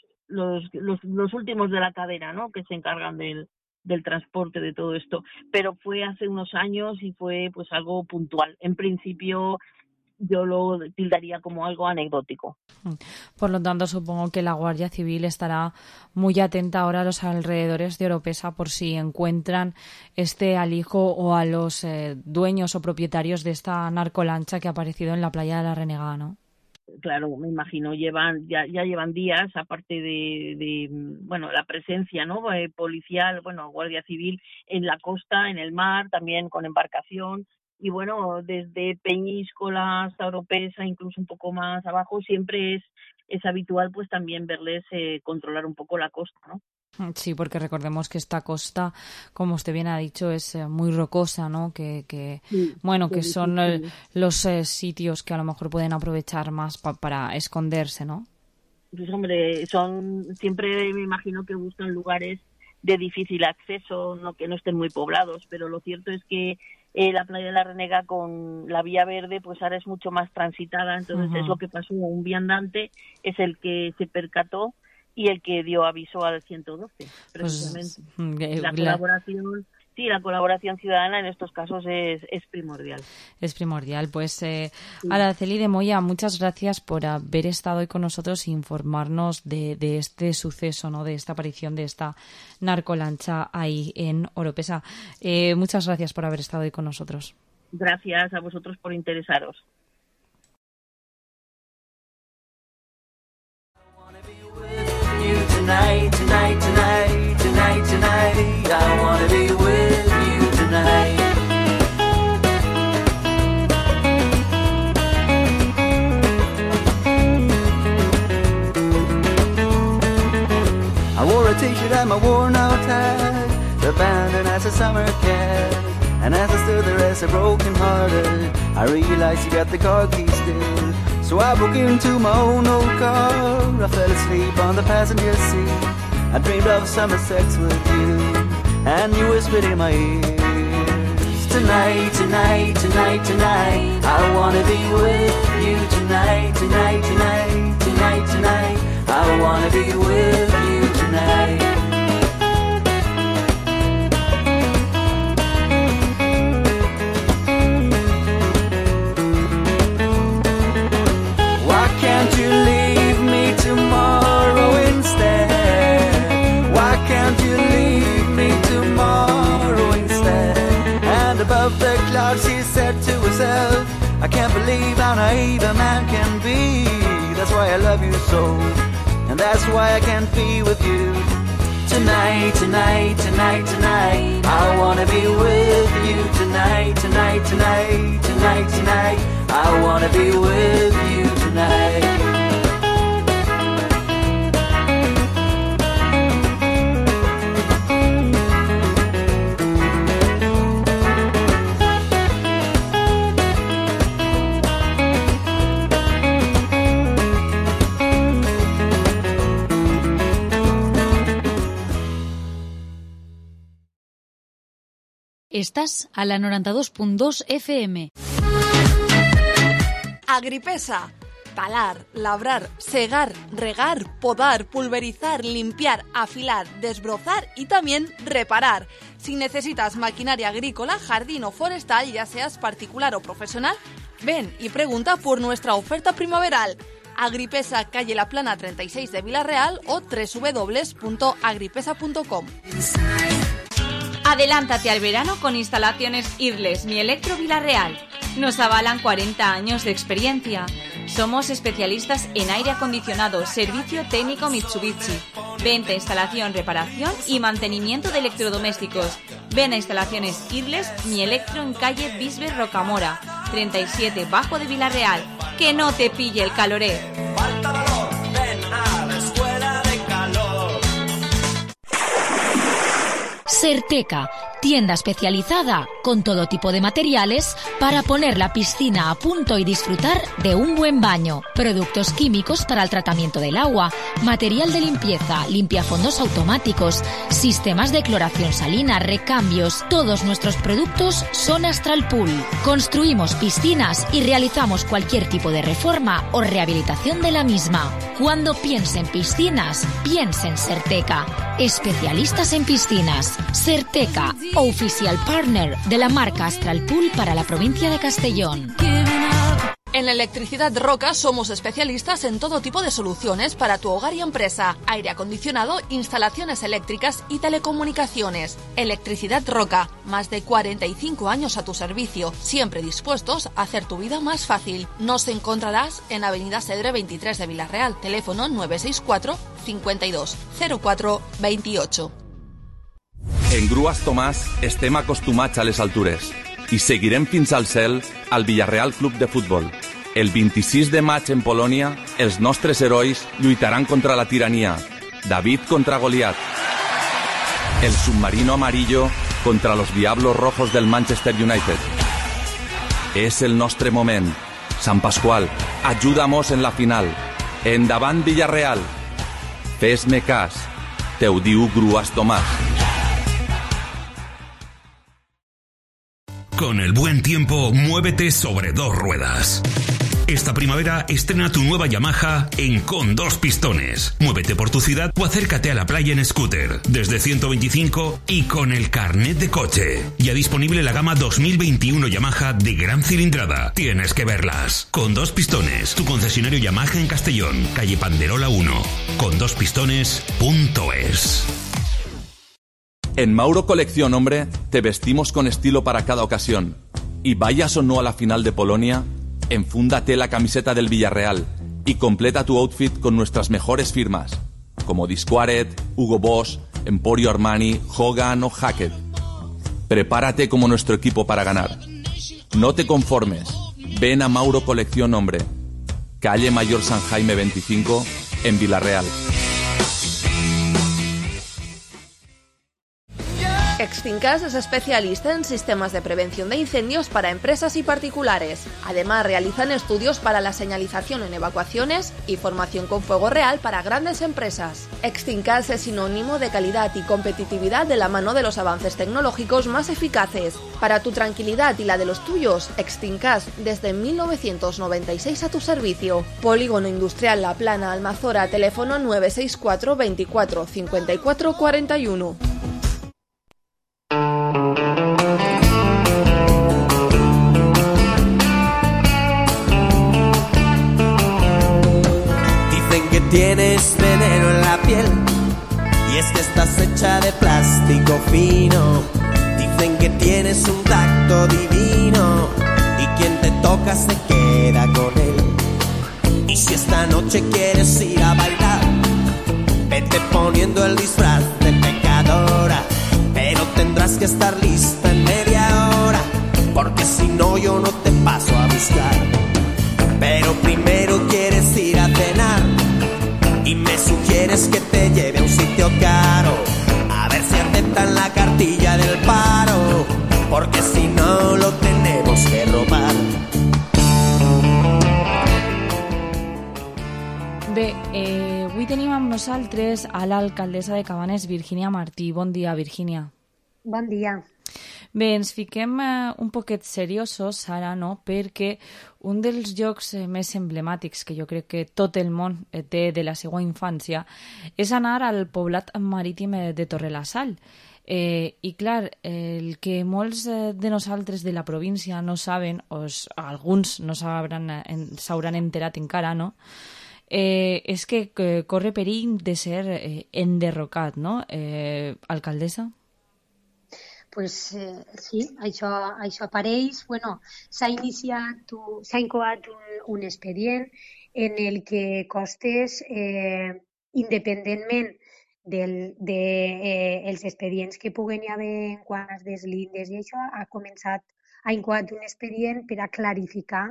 los últimos de la cadena, ¿no?, que se encargan del transporte de todo esto, pero fue hace unos años y fue pues algo puntual. En principio yo lo tildaría como algo anecdótico. Por lo tanto, supongo que la Guardia Civil estará muy atenta ahora a los alrededores de Oropesa por si encuentran este alijo o a los dueños o propietarios de esta narcolancha que ha aparecido en la playa de la Renegada, ¿no? Claro, me imagino, ya llevan días, aparte de bueno, la presencia, ¿no?, policial, bueno, Guardia Civil en la costa, en el mar, también con embarcación. Y bueno, desde Peñíscola hasta Oropesa, incluso un poco más abajo, siempre es habitual pues también verles controlar un poco la costa, ¿no? Sí, porque recordemos que esta costa, como usted bien ha dicho, es muy rocosa, ¿no? Que son los sitios que a lo mejor pueden aprovechar más para esconderse, ¿no? Pues hombre, siempre me imagino que buscan lugares de difícil acceso, no que no estén muy poblados, pero lo cierto es que la playa de la Renega con la vía verde pues ahora es mucho más transitada, entonces es lo que pasó, un viandante es el que se percató y el que dio aviso al 112, precisamente. Pues, la colaboración ciudadana en estos casos es primordial. Es primordial. Pues Araceli de Moya, muchas gracias por haber estado hoy con nosotros e informarnos de este suceso, ¿no?, de esta aparición de esta narcolancha ahí en Oropesa. Muchas gracias por haber estado hoy con nosotros. Gracias a vosotros por interesaros. Tonight, tonight, tonight, tonight, tonight, I wanna be with you tonight. I wore a t-shirt and my worn-out tag, abandoned as a summer cat. And as I stood there as a broken hearted, I realized you got the car keys still. So I broke into my own old car, I fell asleep on the passenger seat. I dreamed of summer sex with you, and you whispered in my ears. Tonight, tonight, tonight, tonight, I wanna be with you tonight, tonight, tonight, tonight, tonight, I wanna be with you tonight. Can't you leave me tomorrow instead? Why can't you leave me tomorrow instead? And above the clouds she said to herself, I can't believe how naive a man can be. That's why I love you so, and that's why I can't be with you. Tonight, tonight, tonight, tonight, I wanna be with you tonight, tonight, tonight, tonight, tonight, I wanna be with you tonight. Estás a la 92.2 FM. Agripesa. Talar, labrar, segar, regar, podar, pulverizar, limpiar, afilar, desbrozar y también reparar. Si necesitas maquinaria agrícola, jardín o forestal, ya seas particular o profesional, ven y pregunta por nuestra oferta primaveral. Agripesa, calle La Plana 36 de Vila-real o www.agripesa.com. Adelántate al verano con instalaciones Irles Mi Electro Vila-real. Nos avalan 40 años de experiencia. Somos especialistas en aire acondicionado, servicio técnico Mitsubishi, venta, instalación, reparación y mantenimiento de electrodomésticos. Ven a instalaciones Irles Mi Electro en calle Bisbe Rocamora, 37 Bajo de Vila-real. Que no te pille el caloré. Falta valor, ven a la escuela de calor. Serteca, tienda especializada con todo tipo de materiales para poner la piscina a punto y disfrutar de un buen baño. Productos químicos para el tratamiento del agua, material de limpieza, limpiafondos automáticos, sistemas de cloración salina, recambios. Todos nuestros productos son Astral Pool. Construimos piscinas y realizamos cualquier tipo de reforma o rehabilitación de la misma. Cuando piense en piscinas, piense en Serteca. Especialistas en piscinas. Serteca, oficial partner de la marca Astral Pool para la provincia de Castellón. En Electricidad Roca somos especialistas en todo tipo de soluciones para tu hogar y empresa, aire acondicionado, instalaciones eléctricas y telecomunicaciones. Electricidad Roca, más de 45 años a tu servicio, siempre dispuestos a hacer tu vida más fácil. Nos encontrarás en Avenida Cedre 23 de Vila-real, teléfono 964 52 04 28. En Grues Tomàs estem acostumats a les altures i seguirem fins al cel al Villarreal Club de Futbol. El 26 de maig en Polònia, els nostres herois lluitaran contra la tirania. David contra Goliat. El submarino amarillo contra los Diablos Rojos del Manchester United. És el nostre moment. Sant Pasqual, ajuda'm en la final. Endavant Villarreal. Fes-me cas. Te ho diu Grues Tomàs. Con el buen tiempo, muévete sobre dos ruedas. Esta primavera estrena tu nueva Yamaha en Con Dos Pistones. Muévete por tu ciudad o acércate a la playa en scooter. Desde 125 y con el carnet de coche. Ya disponible la gama 2021 Yamaha de gran cilindrada. Tienes que verlas. Con Dos Pistones, tu concesionario Yamaha en Castellón, calle Panderola 1. Condospistones.es. En Mauro Colección Hombre te vestimos con estilo para cada ocasión. Y vayas o no a la final de Polonia, enfúndate la camiseta del Villarreal y completa tu outfit con nuestras mejores firmas, como Disquared, Hugo Boss, Emporio Armani, Hogan o Hackett. Prepárate como nuestro equipo para ganar. No te conformes. Ven a Mauro Colección Hombre, calle Mayor San Jaime 25, en Vila-real. Extincas es especialista en sistemas de prevención de incendios para empresas y particulares. Además, realizan estudios para la señalización en evacuaciones y formación con fuego real para grandes empresas. Extincas es sinónimo de calidad y competitividad de la mano de los avances tecnológicos más eficaces. Para tu tranquilidad y la de los tuyos, Extincas desde 1996 a tu servicio. Polígono Industrial La Plana, Almazora, teléfono 964 24 54 41. Tienes veneno en la piel y es que estás hecha de plástico fino. Dicen que tienes un tacto divino y quien te toca se queda con él. Y si esta noche quieres ir a bailar, vete poniendo el disfraz de pecadora, pero tendrás que estar lista en media hora, porque si no yo no te paso a buscar. Pero primero quieres ir a cenar y me sugieres que te lleve a un sitio caro, a ver si aceptan la cartilla del paro, porque si no lo tenemos que robar. Bé, avui tenim amb nosaltres a l'alcaldessa de Cabanes, Virginia Martí. Bon dia, Virginia. Bon dia. Bé, ens fiquem un poquet seriosos ara, no? Perquè un dels jocs més emblemàtics que jo crec que tot el món té de la seva infància és anar al poblat marítim de Torrelasall. I clar, el que molts de nosaltres de la província no saben, o alguns no s'hauran enterat encara, no? És que corre perill de ser enderrocat, no? Alcaldessa? Pues sí, això apareix. Bueno, s'ha incoat un expedient en el que Costes, independentment dels expedients que puguen hi haver en quant a les lindes i això, ha incoat un expedient per a clarificar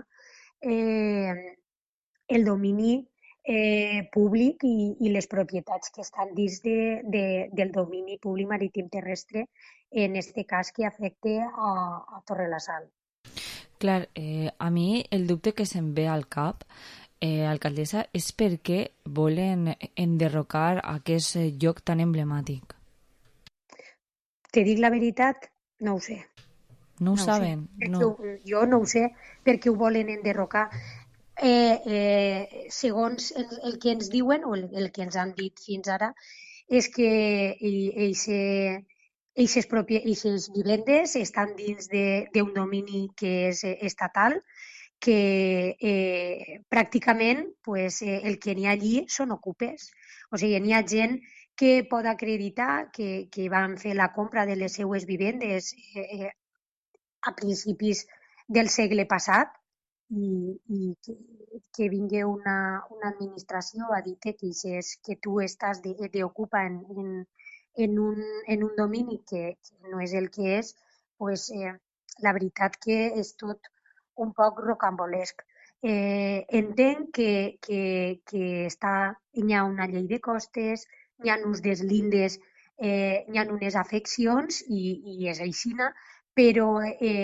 el domini públic i les propietats que estan dins del domini públic marítim terrestre, en este cas que afecta a Torrelasall. Clar, a mi el dubte que se'm ve al cap, alcaldessa, és per què volen enderrocar aquest lloc tan emblemàtic. Te dic la veritat, no ho sé. No ho saben? No. Jo no ho sé per què ho volen enderrocar. Segons el que ens diuen o el que ens han dit fins ara és que aquestes vivendes estan dins d'un domini que és estatal, que pràcticament el que n'hi ha allí són ocupes. O sigui, n'hi ha gent que pot acreditar que van fer la compra de les seues vivendes a principis del segle passat i que vingui una administració a dir que tu estàs d'ocupa en un domini que no és el que és, la veritat que és tot un poc rocambolesc. Entenc que hi ha una llei de costes, hi ha uns deslindes, hi ha unes afeccions i és aixina, però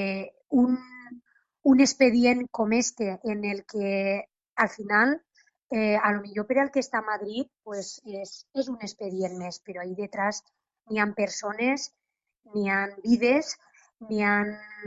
un expedient com este en el que al final a lo millor per al que està a Madrid és un expedient més, però ahí detrás n'hi ha persones, n'hi ha vides, n'hi ha...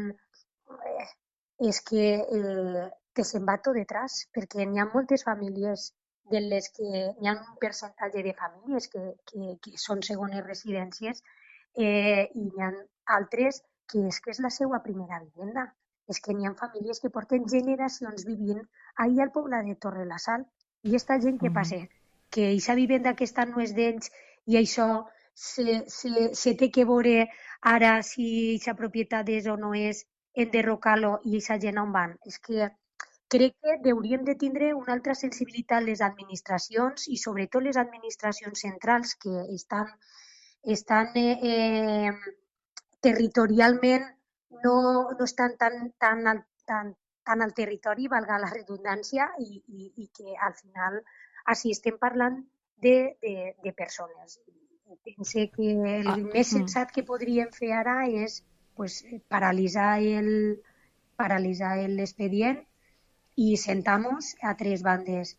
És que te se'n va tot detrás, perquè n'hi ha moltes famílies de les que hi ha un percentatge de famílies que són segones residències i n'hi ha altres que és la seva primera vivenda. És que n'hi ha famílies que porten generacions vivint ahir al poblat de Torrelasall. I aquesta gent què passa? Que aquesta vivenda aquesta no és d'ells i això se té que veure ara si aquesta propietat és o no és, enderrocar-lo i aquesta gent on van. És que crec que hauríem de tindre una altra sensibilitat les administracions i sobretot les administracions centrals que estan territorialment no estan tan al territori, valga la redundància, i que al final així estem parlant de persones. Pense que el més sensat que podríem fer ara és paralitzar l'expedient i sentar-nos a tres bandes.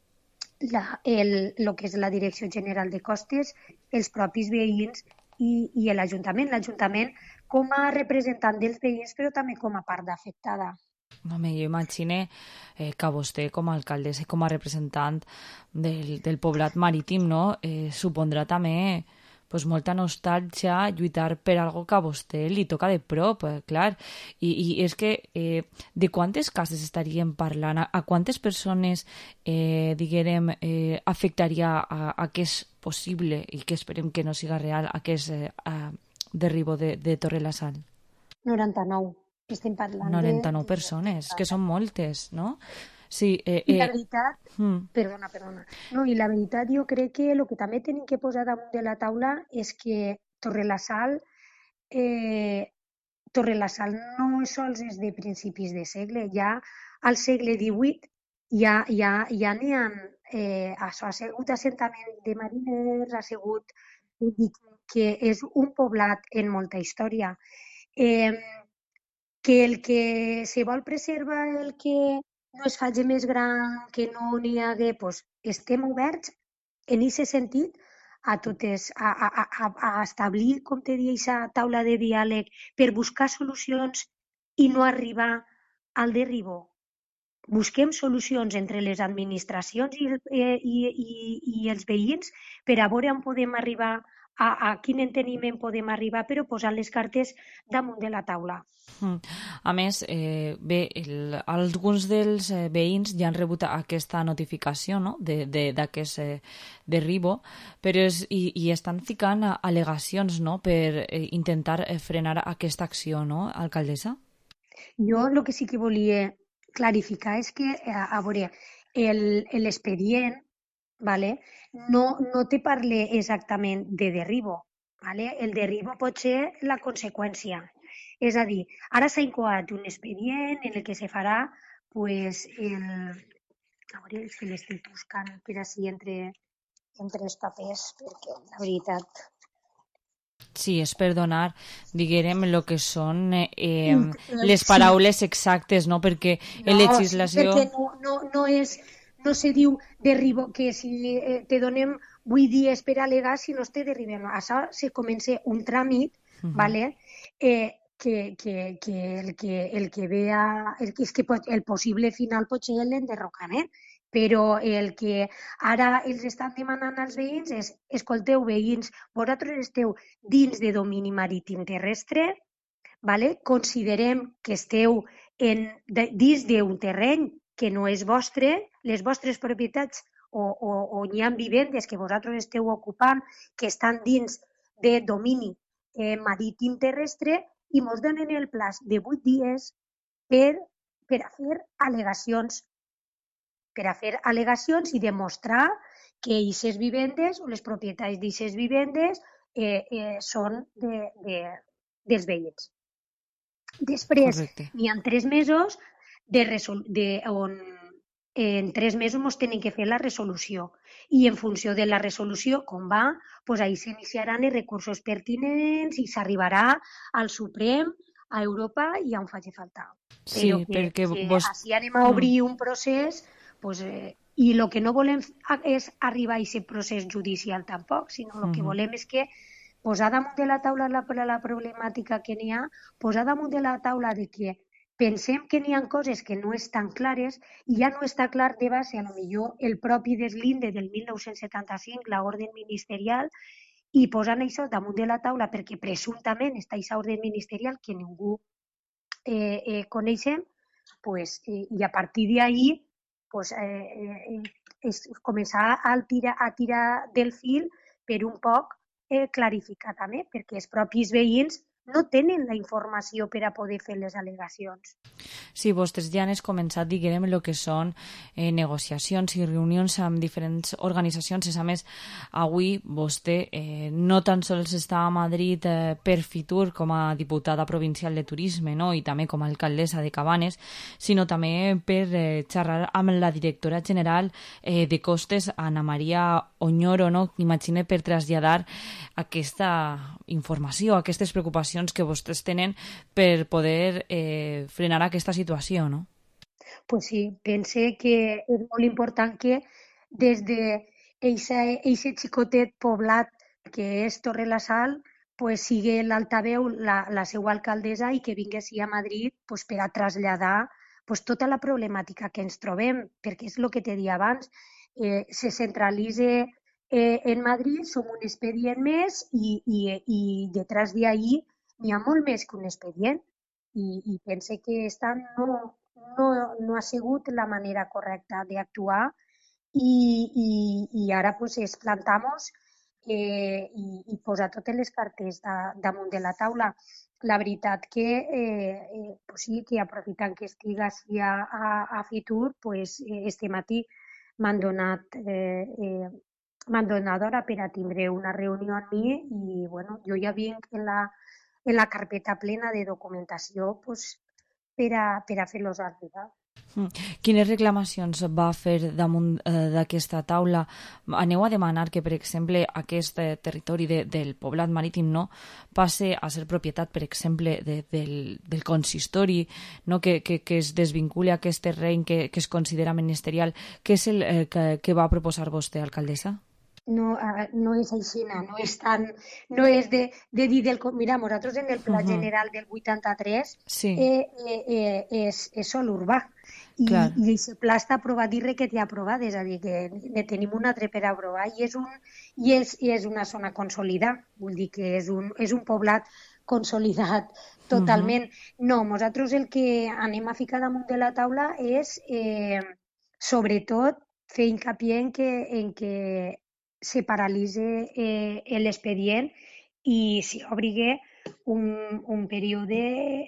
El que és la Direcció General de Costes, els propis veïns i l'Ajuntament. L'Ajuntament com a representant dels veïns, però també com a part afectada. Home, jo imagine que vostè, com a alcaldessa i com a representant del poblat marítim, no, supondrà també molta nostàlgia lluitar per algo que a vostè li toca de prop, clar. I és que de quantes cases estaríem parlant? A quantes persones, diguem, afectaria a aquest possible, i que esperem que no siga real, aquest derribo de Torrelasall? 99. Estem parlant 99 persones, que són moltes, no? Sí, I la veritat, perdona. No, i la veritat jo crec que el que també tenim que posar damunt de la taula és que Torrelasall no sols és de principis de segle, ja al segle XVIII ja n'hi ha, ha sigut assentament de mariners, ha sigut que és un poblat en molta història. Que el que se vol preservar, el que no es faci més gran, que no n'hi hagué, estem oberts en aquest sentit a totes, a establir, com te deia, aquesta taula de diàleg per buscar solucions i no arribar al derribó. Busquem solucions entre les administracions i els veïns per a veure on podem arribar, a quin enteniment podem arribar, però posar les cartes damunt de la taula. A més, alguns dels veïns ja han rebut aquesta notificació, no?, d'aquest derribo, però i estan ficant al·legacions, no?, per intentar frenar aquesta acció, no, alcaldessa? Jo el que sí que volia clarificar és que, a veure, l'expedient, vale, no te parla exactament de derribo. Vale? El derribo pot ser la conseqüència. És a dir, ara s'ha incoat un expedient en el que se farà, pues, a veure si l'estic buscant per així entre els papers, perquè la veritat... Sí, és per donar, diguem, el que són les paraules exactes, no? Perquè en legislació... Perquè no se diu derribo, que si te donem 8 dies per al·legar, si no te derribem. Això se comença un tràmit, ¿vale? Que el possible final pot ser l'enderrocament, però el que ara els estan demanant als veïns és: escolteu, veïns, vosaltres esteu dins de domini marítim terrestre, ¿vale? Considerem que esteu dins d'un terreny que no és vostre, les vostres propietats o hi ha vivendes que vosaltres esteu ocupant que estan dins de domini marítim terrestre, i ens donen el plaç de 8 dies per a fer al·legacions. Per a fer al·legacions i demostrar que aquestes vivendes o les propietats d'aquestes vivendes són dels veïns. Després, n'hi ha 3 mesos on en 3 mesos ens tenen que fer la resolució, i en funció de la resolució, com va, doncs ahir s'iniciaran els recursos pertinents i s'arribarà al Suprem, a Europa i on faci falta. Sí, perquè així anem a obrir un procés, i el que no volem és arribar a aquest procés judicial tampoc, sinó el que volem és que posar damunt de la taula la problemàtica que n'hi ha, posar damunt de la taula de que pensem que n'hi ha coses que no estan clares i ja no està clar de base, a lo millor el propi deslinde del 1975, l'ordre ministerial, i posant això damunt de la taula perquè presumptament està aquesta ordre ministerial que ningú coneixem, i a partir d'ahir començar a tirar del fil per un poc clarificar també, perquè els propis veïns no tenen la informació per a poder fer les al·legacions. Sí, vostès ja han començat, diguem, el que són negociacions i reunions amb diferents organitzacions. A més, avui vostè no tan sols està a Madrid per Fitur com a diputada provincial de Turisme, no?, i també com a alcaldessa de Cabanes, sinó també per xerrar amb la directora general de Costes, Ana Maria Oñoro, no?, imagine, per traslladar aquesta informació, aquestes preocupacions que vostès tenen per poder frenar aquesta situació, no? Pues sí, pense que és molt important que des d'aquest xicotet poblat que és Torre-la-Sal sigui l'altaveu la seva alcaldessa i que vingui a Madrid per a traslladar tota la problemàtica que ens trobem, perquè és el que te deia abans, se centralitza en Madrid, som un expedient més i detrás d'ahí n'hi ha molt més que un expedient, i pense que esta no ha sigut la manera correcta d'actuar, i ara és plantar-nos i posar totes les cartes damunt de la taula. La veritat que sí, que aprofitant que estigues a Fitur, este matí m'han donat hora per a tindre una reunió amb mi, i jo ja vinc en la carpeta plena de documentació per a fer-los arribar. Quines reclamacions va fer damunt d'aquesta taula? Aneu a demanar que, per exemple, aquest territori del poblat marítim, no, passe a ser propietat, per exemple, del consistori, no, que es desvinculi aquest terreny que es considera ministerial. Què és el que va proposar vostè, alcaldessa? no és així, no és de dir mira, nosaltres en el Pla General del 83 és sol urbà i aquest pla està aprovat i requerit aprovat, és a dir, que ne tenim un altre per aprovar i és una zona consolidada, vull dir que és un poblat consolidat totalment. No, nosaltres el que anem a ficar damunt de la taula és sobretot fer hincapié en que se paralitze l'expedient i s'hi obri un període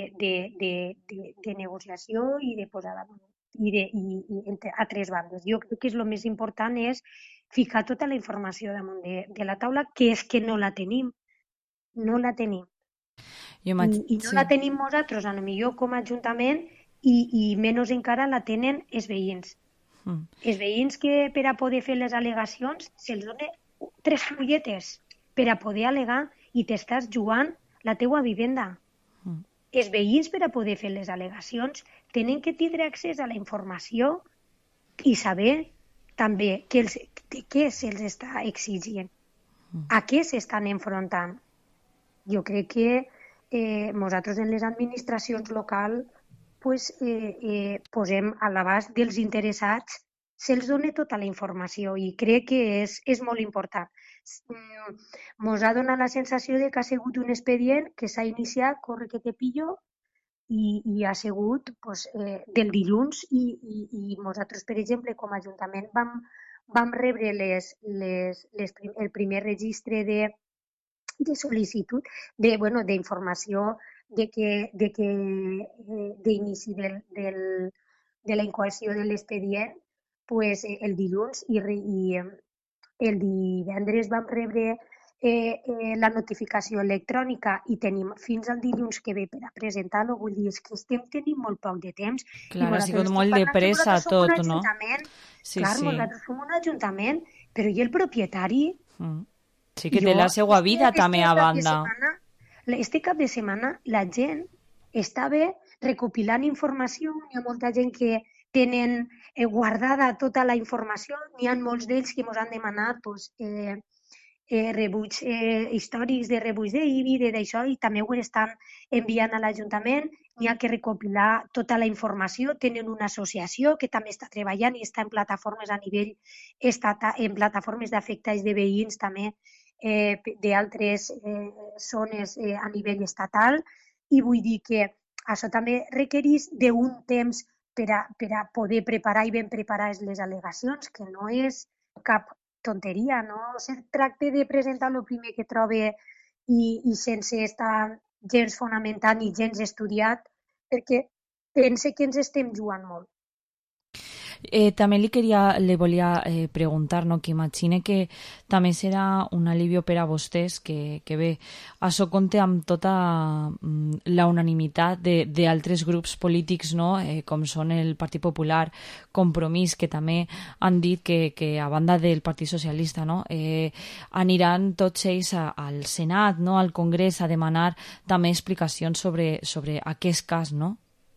de negociació i de posada a tres bandes. Jo crec que el més important és ficar tota la informació damunt de la taula, que és que no la tenim. No la tenim. I no la tenim nosaltres, potser com a Ajuntament, i menys encara la tenen els veïns. Els veïns que per a poder fer les al·legacions se'ls dona 3 fulletes per a poder al·legar i t'estàs jugant la teua vivenda. Els veïns per a poder fer les al·legacions tenen que tindre accés a la informació i saber també què se'ls està exigint, a què s'estan enfrontant. Jo crec que nosaltres en les administracions locals posem a l'abast dels interessats, se'ls dona tota la informació i crec que és molt important. Ens ha donat la sensació que ha sigut un expedient que s'ha iniciat, corre que te pillo, i ha sigut del dilluns i nosaltres, per exemple, com a Ajuntament vam rebre el primer registre de sol·licitud, d'informació d'inici de la incoació de l'expedient el dilluns i el divendres vam rebre la notificació electrònica i tenim fins al dilluns que ve per a presentar-lo. Vull dir, és que estem tenint molt poc de temps. Clar, ha sigut molt de pressa tot, no? Clar, nosaltres som un ajuntament, però i el propietari? Sí que té la seva vida també a banda. Este cap de setmana la gent estava recopilant informació, hi ha molta gent que tenen guardada tota la informació, n'hi ha molts d'ells que ens han demanat rebuig històrics de rebuig d'IBI, d'això, i també ho estan enviant a l'Ajuntament. N'hi ha que recopilar tota la informació, tenen una associació que també està treballant i està en plataformes a nivell estatal, en plataformes d'afectats de veïns també d'altres zones a nivell estatal, i vull dir que això també requereix d'un temps per a poder preparar i ben preparar les al·legacions, que no és cap tonteria, no se tracta de presentar el primer que trobe i sense estar gens fonamentat ni gens estudiat, perquè pense que ens estem jugant molt. També le volia preguntar, no, que imagine que també serà un alivio per a vostès que bé, això compta amb tota la unanimitat d'altres grups polítics, no, com són el Partit Popular, Compromís, que també han dit que a banda del Partit Socialista, no, aniran tots ells al Senat, no, al Congrés, a demanar també explicacions sobre aquest cas, no?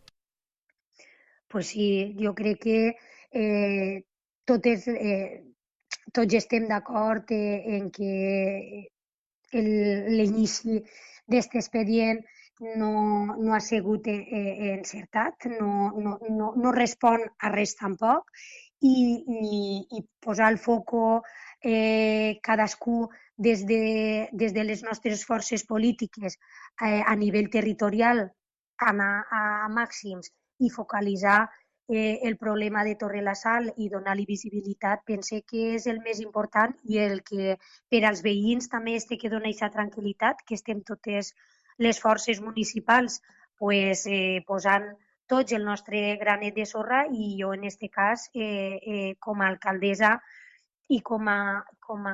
Pues sí, jo crec que tots estem d'acord en que l'inici d'aquest expedient no ha sigut encertat, no respon a res tampoc, i posar el foco cadascú des de les nostres forces polítiques a nivell territorial, anar a màxims i focalitzar el problema de Torre la Sal i donar-li visibilitat, pense que és el més important i el que per als veïns també que dona aquesta tranquil·litat, que estem totes les forces municipals posant tots el nostre granet de sorra, i jo en aquest cas com a alcaldessa i com a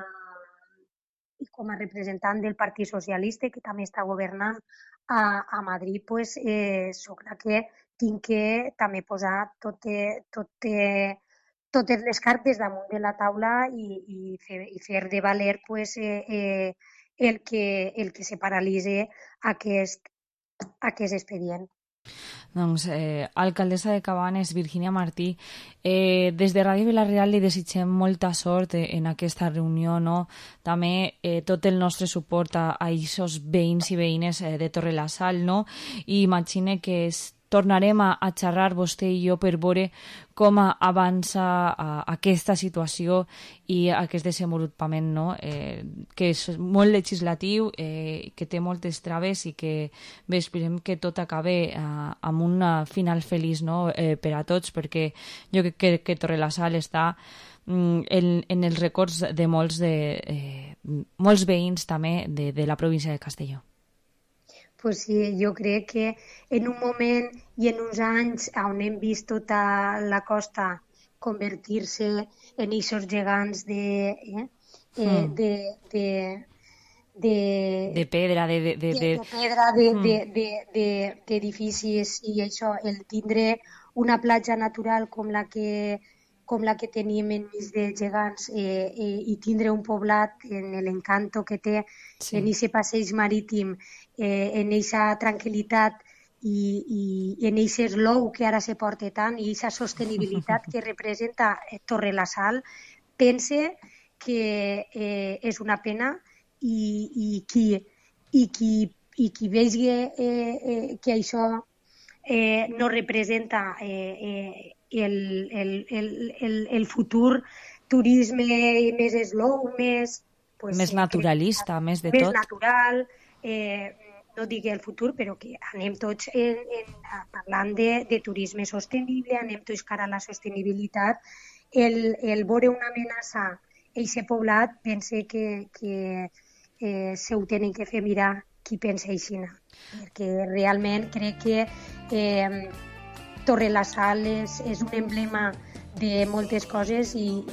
representant del Partit Socialista, que també està governant a Madrid, soc la que tinc que també posar totes les cartes damunt de la taula i fer de valer el que se paralitzi aquest expedient. Doncs, alcaldessa de Cabanes, Virginia Martí, des de Ràdio Vila-real li desitgem molta sort en aquesta reunió, no? També tot el nostre suport a aquests veïns i veïnes de Torre-la-Sal, no? I imagine que tornarem a xerrar vostè i jo per veure com avança aquesta situació i aquest desenvolupament, no? Que és molt legislatiu, que té moltes traves i que bé, esperem que tot acabe amb un final feliç, no? Per a tots, perquè jo crec que Torre-la-Sal està en els records de molts veïns també de la província de Castelló. Pues sí, jo crec que en un moment i en uns anys on hem vist tota la costa convertir-se en aquests gegants de pedra, d'edificis, i això, el tindre una platja natural com la que tenim enmig de gegants i tindre un poblat en l'encanto que té en aquest passeig marítim, en aquesta tranquil·litat i en aquest slow que ara se porta tant i aquesta sostenibilitat que representa Torre-la-Sal, pense que és una pena i qui vegi que això no representa el futur turisme més slow, més naturalista, més de tot. Més natural, no digui el futur, però que anem tots parlant de turisme sostenible, anem tots cara a la sostenibilitat. El veure una amenaça a aquest poblat, pense que se ho tenen que fer mirar qui pensa així, perquè realment crec que Torre-la-Sal és un emblema de moltes coses i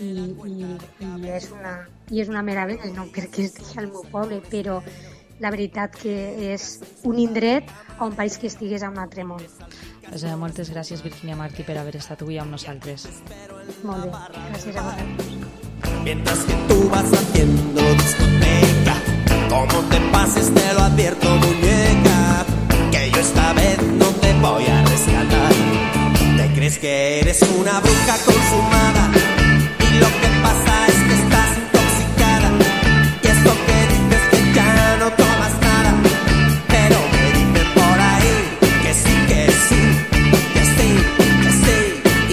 és una meravella, no perquè estigui al meu poble, però la veritat que és un indret on pareix que estigués a un altre món. Moltes gràcies, Virginia Martí, per haver estat avui amb nosaltres. Molt bé, gràcies a vosaltres. Mientras que tú vas haciendo discoteca, como te pases te lo advierto, muñeca, que yo esta vez no te voy a rescatar. Te crees que eres una bruja consumada y lo que pasa es que estás intoxicada. Y esto que dices que ya no tomas nada, pero me dicen por ahí que sí, que sí, que sí, que sí. Y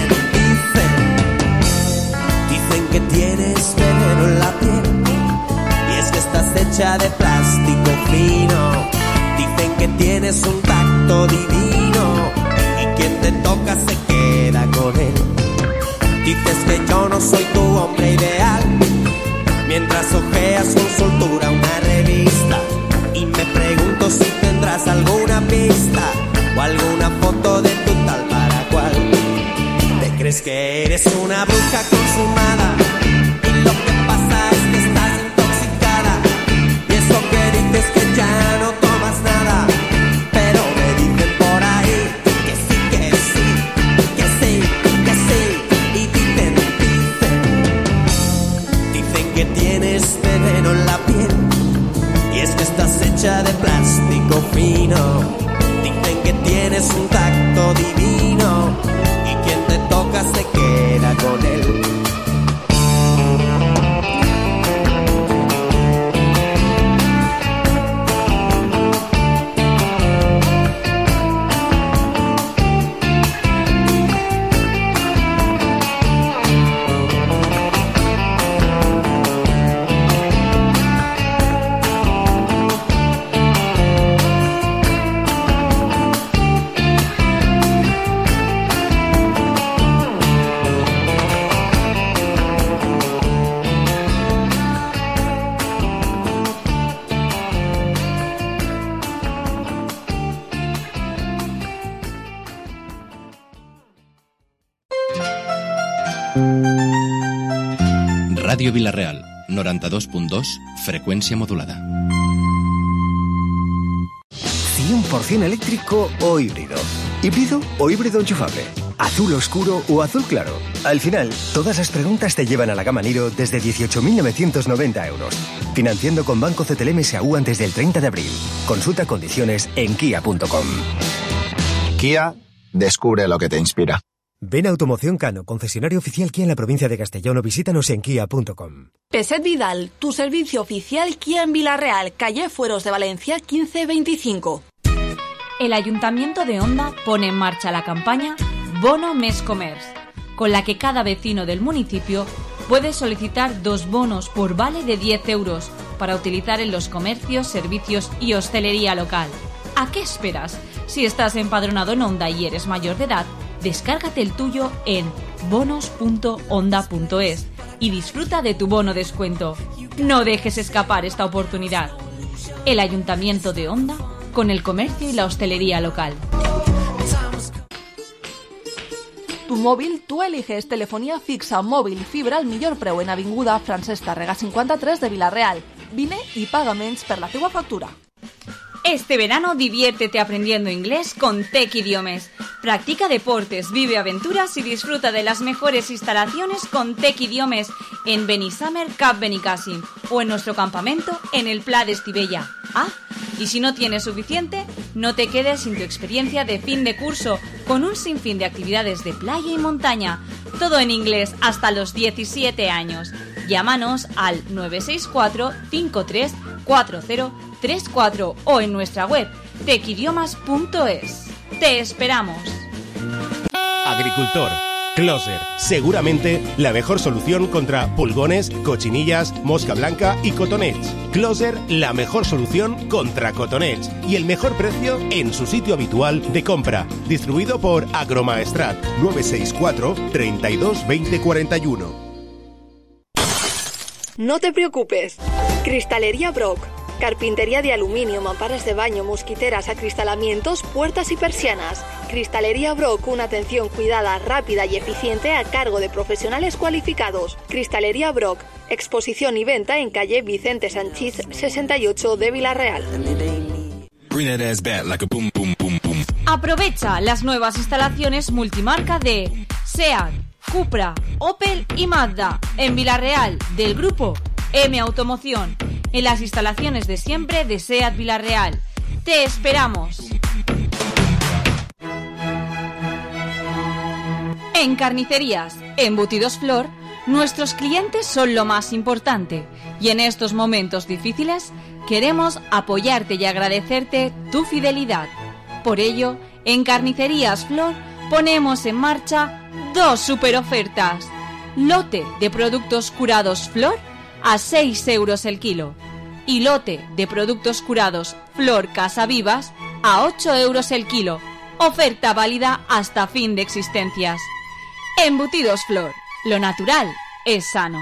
dicen que tienes veneno en la piel, y es que estás hecha de plástico fino. Dicen que tienes un tacto divino y quien te toca se queda con él. Dices que yo no soy tu hombre ideal, mientras hojeas con soltura una revista, y me pregunto si tendrás alguna pista o alguna foto de tu tal para cual. Te crees que eres una bruja consumada y lo que pasa es que estás intoxicada, y eso que dices que ya no tomas nada, pero me dicen por ahí que sí, que sí, que sí, que sí. Y dicen que tienes veneno en la piel, y es que estás hecha de plástico fino. Dicen que tienes un tacto divino y quien te toca se queda con él. Ràdio Vila-real, 92.2, frecuencia modulada. 100% eléctrico o híbrido. ¿Híbrido o híbrido enchufable? ¿Azul oscuro o azul claro? Al final, todas las preguntas te llevan a la gama Niro desde 18.990 euros. Financiando con Banco CTLM SAU antes del 30 de abril. Consulta condiciones en kia.com. Kia, descubre lo que te inspira. Ven a Automoción Cano, concesionario oficial Kia en la provincia de Castellón, o visítanos en kia.com. Peset Vidal, tu servicio oficial Kia en Vilarreal, calle Fueros de Valencia 1525. El Ayuntamiento de Onda pone en marcha la campaña Bono Mes Comerç, con la que cada vecino del municipio puede solicitar 2 bonos por vale de 10 euros para utilizar en los comercios, servicios y hostelería local. ¿A qué esperas? Si estás empadronado en Onda y eres mayor de edad, descárgate el tuyo en bonos.onda.es y disfruta de tu bono descuento. No dejes escapar esta oportunidad. El Ayuntamiento de Onda con el comercio y la hostelería local. Tu móvil, tú eliges telefonía fixa, móvil, fibra al millor preu en Avinguda Francesc Tàrrega 53 de Vilarreal. Vine y paga menys per la teua factura. Este verano diviértete aprendiendo inglés con Tec Idiomes. Practica deportes, vive aventuras y disfruta de las mejores instalaciones con Tec Idiomes en Benissamer Cap Benicàssim o en nuestro campamento en el Pla d'Estivella. Ah, y si no tienes suficiente, no te quedes sin tu experiencia de fin de curso con un sinfín de actividades de playa y montaña. Todo en inglés hasta los 17 años. Llámanos al 964 53 4034 o en nuestra web tecidiomas.es. ¡Te esperamos! Agricultor. Closer, seguramente la mejor solución contra pulgones, cochinillas, mosca blanca y cotonets. Closer, la mejor solución contra cotonets y el mejor precio en su sitio habitual de compra. Distribuido por Agromaestrat 964 32 20 41. No te preocupes. Cristalería Brock. Carpintería de aluminio, mamparas de baño, mosquiteras, acristalamientos, puertas y persianas. Cristalería Brock, una atención cuidada, rápida y eficiente a cargo de profesionales cualificados. Cristalería Brock, exposición y venta en calle Vicente Sanchís 68 de Vilarreal. Aprovecha las nuevas instalaciones multimarca de SEAT, Cupra, Opel y Mazda en Vilarreal del grupo M Automoción. En las instalaciones de siempre de SEAT Vilarreal. ¡Te esperamos! En Carnicerías Embutidos Flor, nuestros clientes son lo más importante y en estos momentos difíciles queremos apoyarte y agradecerte tu fidelidad. Por ello, en Carnicerías Flor ponemos en marcha 2 super ofertas. Lote de productos curados Flor a 6 euros el kilo y lote de productos curados Flor Casa Vivas a 8 euros el kilo. Oferta válida hasta fin de existencias. Embutidos Flor, lo natural es sano.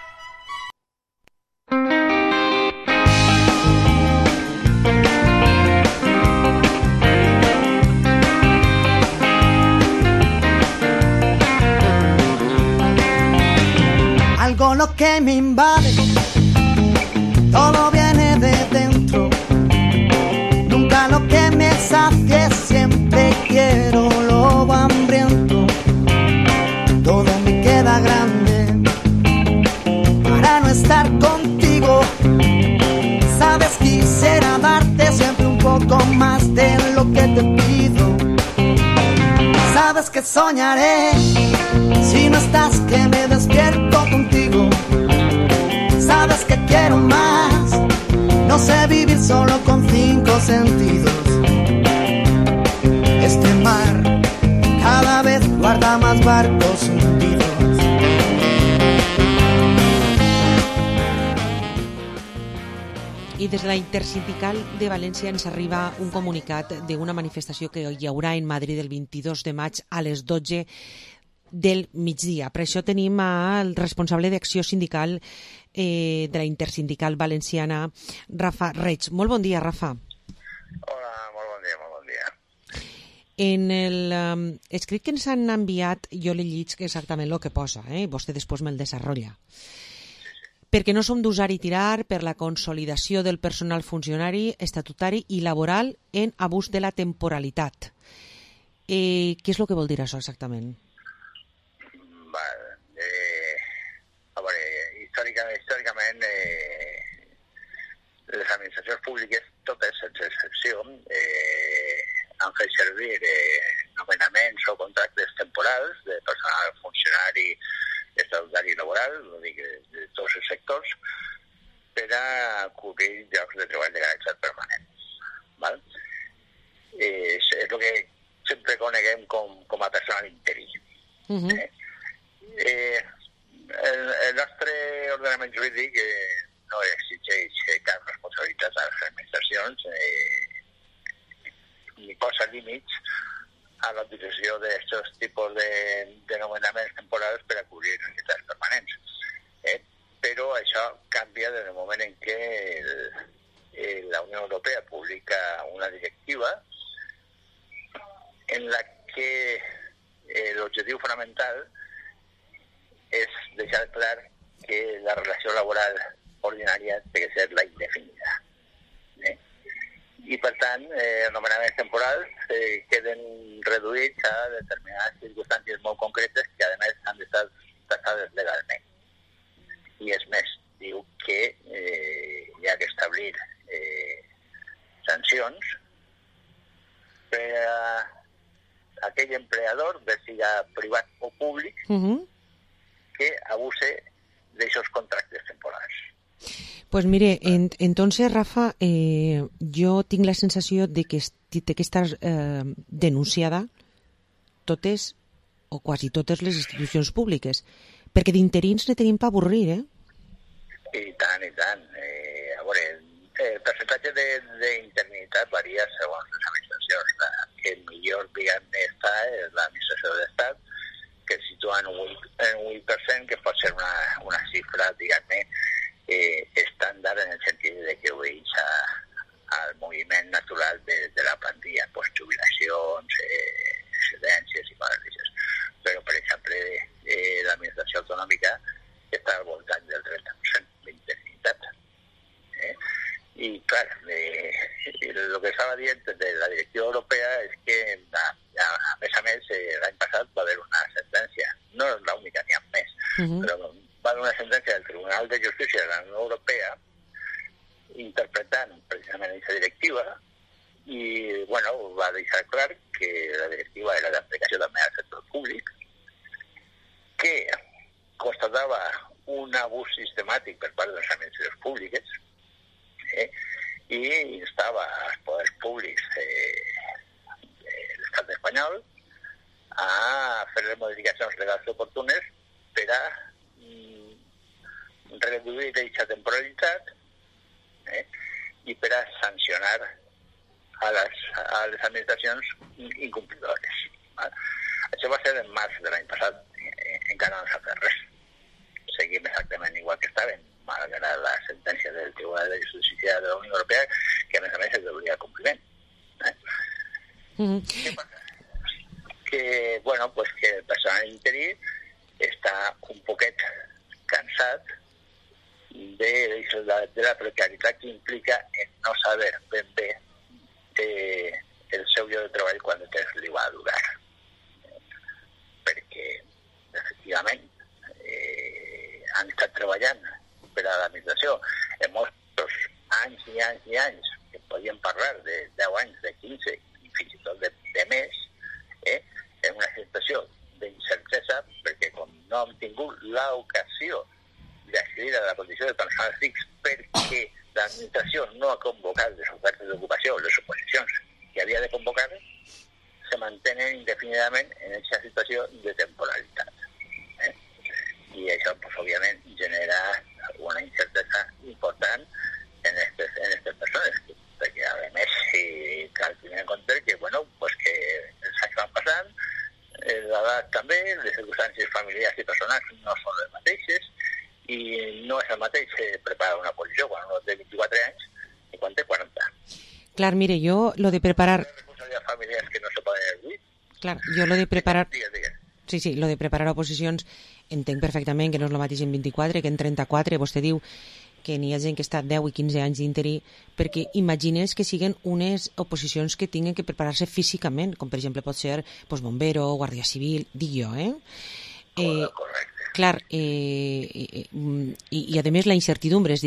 Algo lo que me invade, todo viene de dentro. Nunca lo que me sacie, siempre quiero lo hambriento. Todo me queda grande para no estar contigo. Sabes, quisiera darte siempre un poco más de lo que te pido. Sabes que soñaré si no estás, que me despierto contigo. Sabes que quiero más, no sé vivir solo con 5 sentidos. Este mar cada vez guarda más barcos hundidos. I des de la Intersindical de València ens arriba un comunicat d'una manifestació que hi haurà en Madrid el 22 de maig a les 12 del migdia. Per això tenim al responsable d'acció sindical de la Intersindical Valenciana, Rafa Reig. Molt bon dia, Rafa. Hola, molt bon dia, molt bon dia. En el escrit que ens han enviat, jo l'he llit exactament el que posa, vostè després me'l desarrolla. Perquè no som d'usar i tirar per la consolidació del personal funcionari, estatutari i laboral en abús de la temporalitat. Què és el que vol dir això exactament? A veure, històricament les administracions públiques, totes sense excepció, han fet servir nomenaments o contractes temporals de personal funcionari, estatutari i laboral, no dic de tots els sectors, per a cobrir llocs de treball de caràcter permanent. Val? És el que sempre coneguem com a personal interí. El nostre ordenament jurídic no exigeix cap responsabilitat a les administracions ni posa límits a la utilització d'aquests tipus de nomenaments temporals per a cobrir necessitats permanents. Però això canvia des del moment en què la Unió Europea publica una directiva en la que l'objectiu fonamental és deixar clar que la relació laboral ordinària té que ser la indefinida. I, per tant, els nomenaments temporals queden reduïts a determinades circumstàncies molt concretes que, a més, han d'estar taxades legalment. I és més, diu que hi ha que establir sancions per a aquell empleador, bé siga privat o públic, que abuse d'aquests contractes temporals. Pues mire, entonces, Rafa, jo tinc la sensació de que té que estar denunciada totes o quasi totes les institucions públiques, perquè d'interins ne tenim per avorrir, I tant, i tant. A veure, el percentatge d'interinitat varia segons les administracions. La que millor, diguem-ne, està és l'administració de l'Estat, que es situa en un 8%, que pot ser una xifra, diguem-ne, estàndard en el sentit de que obeix al moviment natural de la plantilla, pues, jubilacions, excedències i coses d'això. Però, per exemple, l'administració autonòmica està al voltant del 30% d'interinitat. I, clar, el que estava dient de la directiva europea és que, a més, l'any passat va haver una sentència, no és l'única, n'hi ha més, però va haver una sentència del Tribunal de Justícia de la Unió Europea interpretant precisament aquesta directiva i, bueno, va deixar clar que la directiva era d'aplicació també al sector públic, que constatava un abús sistemàtic per part de les administracions públiques i instava als poders públics de l'estat espanyol a fer les modificacions legals oportunes per a reduir aquesta temporalitat i per a sancionar a les administracions incomplidores. Això va ser en març de l'any passat, encara no s'ha fet res. Seguim exactament igual que estàvem, malgrat la sentència del Tribunal de Justícia de la Unió Europea, que a més es deuria compliment. Què passa? Que, bueno, pues que el personal interí està un poquet cansat de la precarietat que implica en no saber ben bé el seu lloc de treball quan el temps li va a durar. Perquè, efectivament, han estat treballant per a l'administració en molts anys i anys i anys, que podíem parlar de 10 anys, de 15 i fins i tot de més, en una situació d'incertesa, perquè com no hem tingut l'ocasió d'accedir a la condició de personal fix perquè l'administració no ha convocat les ofertes d'ocupació, les oposicions que havia de convocar, se mantenen indefinidament en aquesta situació de temporalitat. I això, pues, òbviament, genera una incertesa important en aquestes persones, perquè, a més, cal tenir en compte que, bueno, pues que els anys van passant, l'edat també, les circumstàncies familiars i personals no són les mateixes, i no és el mateix preparar una posició quan uno té 24 anys i quan té 40. Clar, mire, yo lo de preparar... Responsabilitats familiars que no se poden reduir. Clar, jo lo de preparar... Digues. Sí, lo de preparar oposicions entenc perfectament que no és el mateix en 24 que en 34. Vostè diu que n'hi ha gent que està 10 i 15 anys d'interí, perquè imagines que siguen unes oposicions que tinguin que preparar-se físicament, com per exemple pot ser bombero, guàrdia civil, dic jo, Correcte. Clar, i a més la incertidumbre, és dir,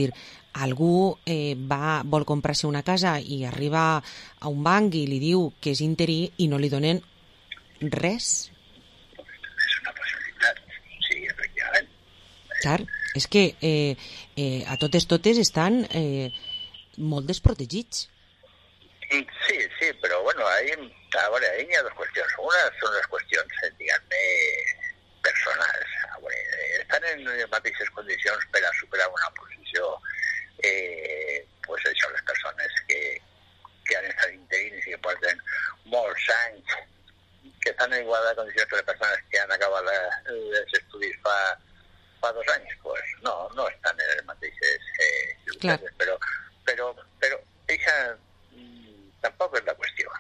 algú vol comprar-se una casa i arriba a un banc i li diu que és interí i no li donen res. És una possibilitat, sí, efectivament. Clar, és que a totes estan molt desprotegits. Sí, però bueno, ahí hi ha dos qüestions. Una són les qüestions, diguem-ne, personals. Estan en les mateixes condicions per a superar una posició, pues això, les persones que han estat interins i que porten molts anys, que estan en igualtat de condicions que les persones que han acabat els estudis fa 2 anys, pues no estan en les mateixes circumstàncies, però això tampoc és la qüestió.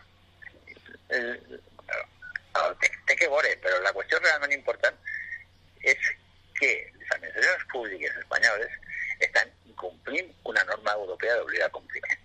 Té que veure, però la qüestió realment important és que les administracions públiques espanyoles estan incomplint una norma europea d'obligat compliment.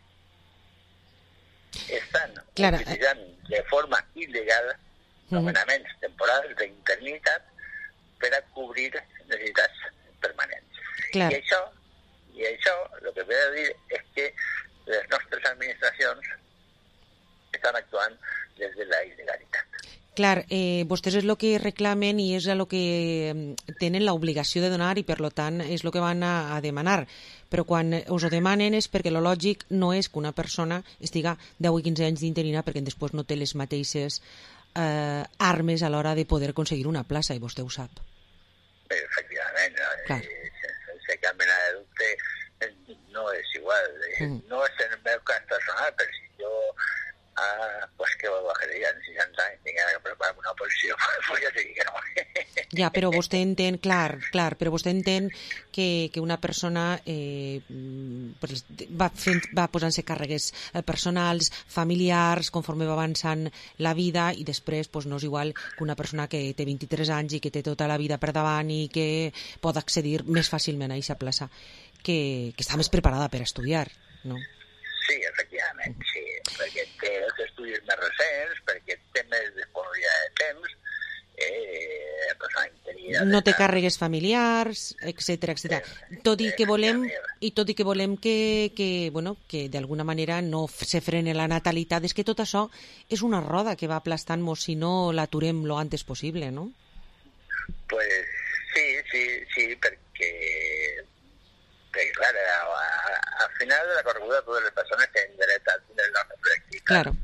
Estan utilitzant de forma il·legal nomenaments temporals d'interinitat per a cobrir necessitats permanents. I això el que ve a dir és que les nostres administracions estan actuant des de la il·legalitat. Clar, vostès és el que reclamen i és el que tenen l'obligació de donar i per tant és el que van a demanar. Però quan us ho demanen és perquè el lògic no és que una persona estiga 10 o 15 anys d'interina perquè després no té les mateixes armes a l'hora de poder aconseguir una plaça i vostè ho sap. Efectivament, sense cap mena de dubte no és igual. No és en el meu cas personal, però si jo pues que bajaria en 60 anys tinc que preparar una posició, pues ja sé que no. Ja, però vostè entén, clar, però vostè entén que una persona va posant-se càrregues personals, familiars, conforme va avançant la vida i després no és igual que una persona que té 23 anys i que té tota la vida per davant i que pot accedir més fàcilment a aquesta plaça, que està més preparada per estudiar, no? Sí, efectivament, sí, perquè té els estudis més recents, perquè té més disponibilitat de temps, no té càrregues familiars, etc. Tot i que volem que d'alguna manera no se frene la natalitat, és que tot això és una roda que va aplastant-nos si no l'aturem lo antes possible, no? Pues sí, perquè clar, al final de la correguda totes les persones tenen dret a tenir la pràctica. Claro.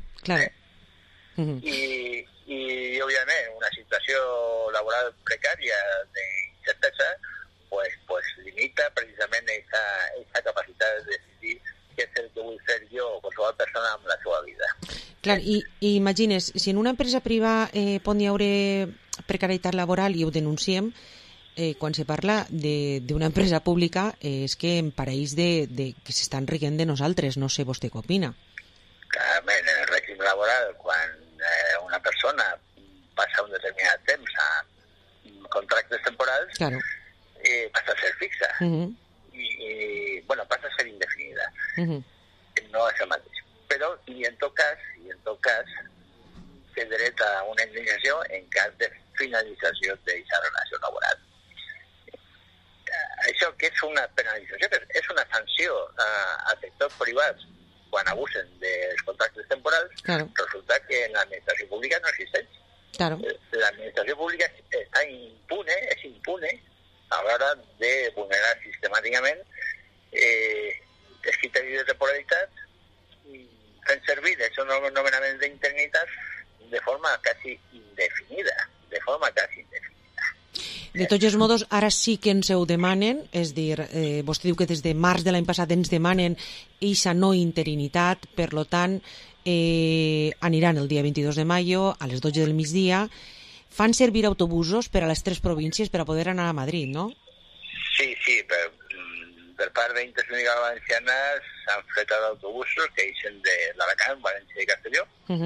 I òbviament una situació laboral precària d'incertesa pues limita precisament aquesta capacitat de decidir què és el que vull fer jo o qualsevol persona amb la seva vida. Clar, i imagines, si en una empresa privada pot hi haure precarietat laboral i ho denunciem, quan se parla d'una empresa pública és que em pareix que s'estan rient de nosaltres, no sé vostè què opina. Clarament, en el règim laboral, quan una persona passa un determinat temps a contractes temporals, passa a ser fixa i passa a ser indefinida. No és el mateix. Però, i en tot cas, té dret a una indemnització en cas de finalització d'aquesta relació laboral. Això que és una penalització, és una sanció a sectors privats quan abusen dels contractes temporals, resulta que en l'administració pública no existeix. L'administració pública és impune a l'hora de vulnerar sistemàticament els criteris de temporalitat fent servir els nomenaments d'interinitat de forma quasi indefinida. De tots els modos, ara sí que ens ho demanen, és dir, vostè diu que des de març de l'any passat ens demanen eixa no interinitat, per tant, aniran el dia 22 de maio a les 12 del migdia, fan servir autobusos per a les 3 províncies per a poder anar a Madrid, no? Sí, per part d'Intercomunitat Valenciana s'han fet autobusos que eixen de l'Alacant, València i Castelló,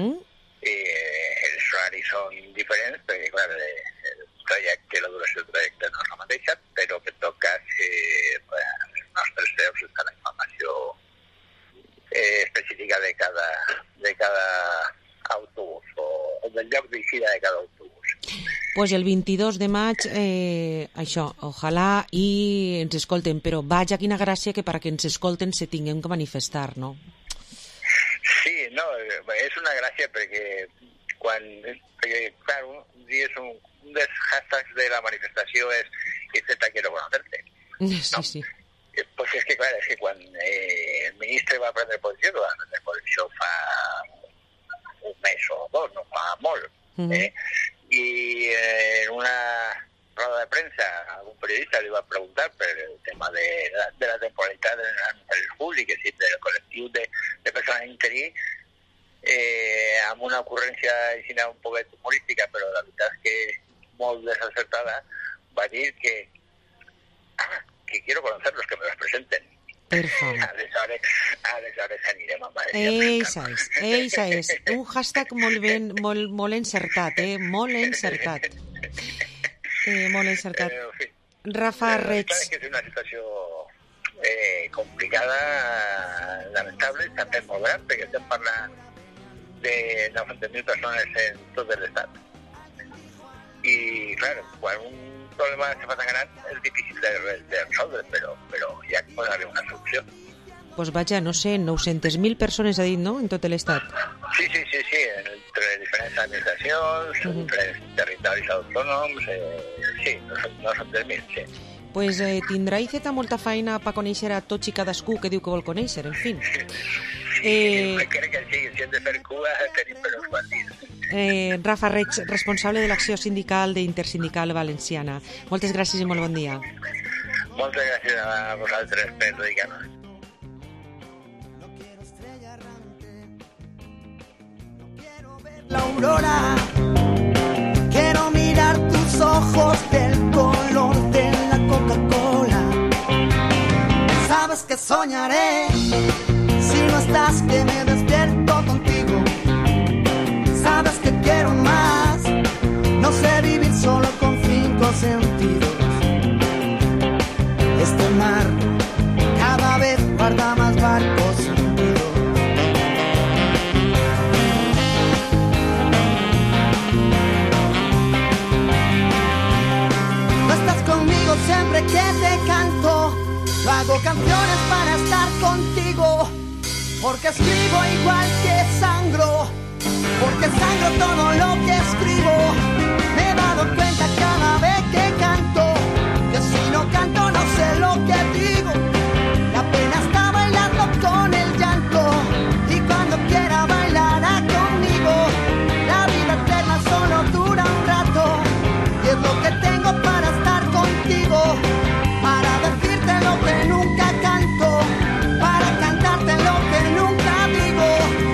els horaris són diferents, perquè clar, la duració del trajecte no és la mateixa, però que en tot cas els nostres veus està la informació específica de cada autobús o del lloc d'eixida de cada autobús. Pues el 22 de maig, això, ojalà i ens escolten, però vaja, quina gràcia que perquè ens escolten se tinguem que manifestar, no? Sí, no, és una gràcia perquè clar, un dia un dels hashtags de la manifestació és «Etcétera, quiero conocerte». Sí, sí. Pues és que, clar, és que quan el ministre va prendre posició, fa un mes o dos, no fa molt, y en una rueda de prensa algún periodista le iba a preguntar por el tema de la temporalidad del públic, és a dir, del col·lectiu de persones interí, amb una ocurrència un poquet humorística, però la veritat és que molt desacertada, va dir que quiero conocerlos, que me los presenten. Aleshores anirem a Madrid. Eixa és. Un hashtag molt encertat, molt encertat. Molt encertat. Rafa Reig. És que és una situació complicada, lamentable, també molt gran, perquè estem parlant de 900.000 persones en tot l'estat. I, clar, quan un problema se fa tan gran és difícil de resoldre, però ja pot haver una solució. Pues vaja, no sé, 900.000 persones ha dit, no?, en tot l'estat. Sí, entre diferents administracions, entre territoris autònoms, sí, 900.000, sí. Pues tindrà Iceta molta feina per conèixer a tots i cadascú que diu que vol conèixer, en fi. Crec que sí, si hem de fer cua tenim per uns quants dies. Rafa Reig, responsable de l'acció sindical d'Intersindical Valenciana. Moltes gràcies i molt bon dia. Moltes gràcies a vosaltres per dedicar-nos. La aurora, quiero mirar tus ojos del color de la Coca-Cola. Sabes que soñaré, si no estás que me despierto contigo. Sabes que quiero más, no sé vivir solo con 5 sentidos. Este mar cada vez guarda más barcos hundidos. No estás conmigo siempre que te canto, yo hago canciones para estar contigo, porque escribo igual que sangro. Porque sangro todo lo que escribo. Me he dado cuenta cada vez que canto, que si no canto no sé lo que digo. La pena está bailando con el llanto, y cuando quiera bailará conmigo. La vida eterna solo dura un rato, y es lo que tengo para estar contigo, para decirte lo que nunca canto, para cantarte lo que nunca digo.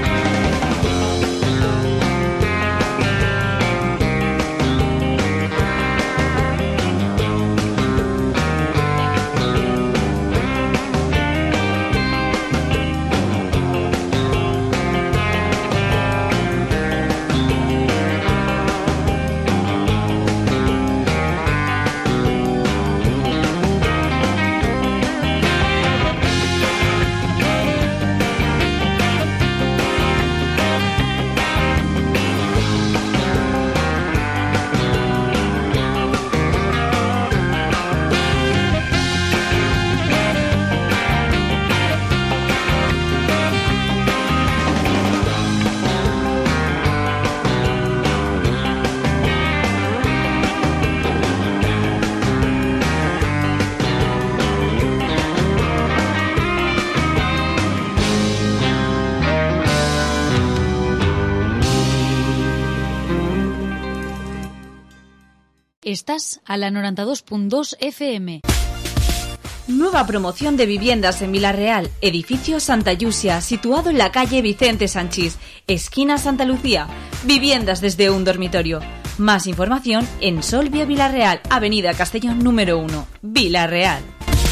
Estás a la 92.2 FM. Nueva promoción de viviendas en Villarreal, edificio Santa Yusia, situado en la calle Vicente Sanchís, esquina Santa Lucía. Viviendas desde un dormitorio. Más información en Solvia Villarreal, avenida Castellón número 1, Villarreal.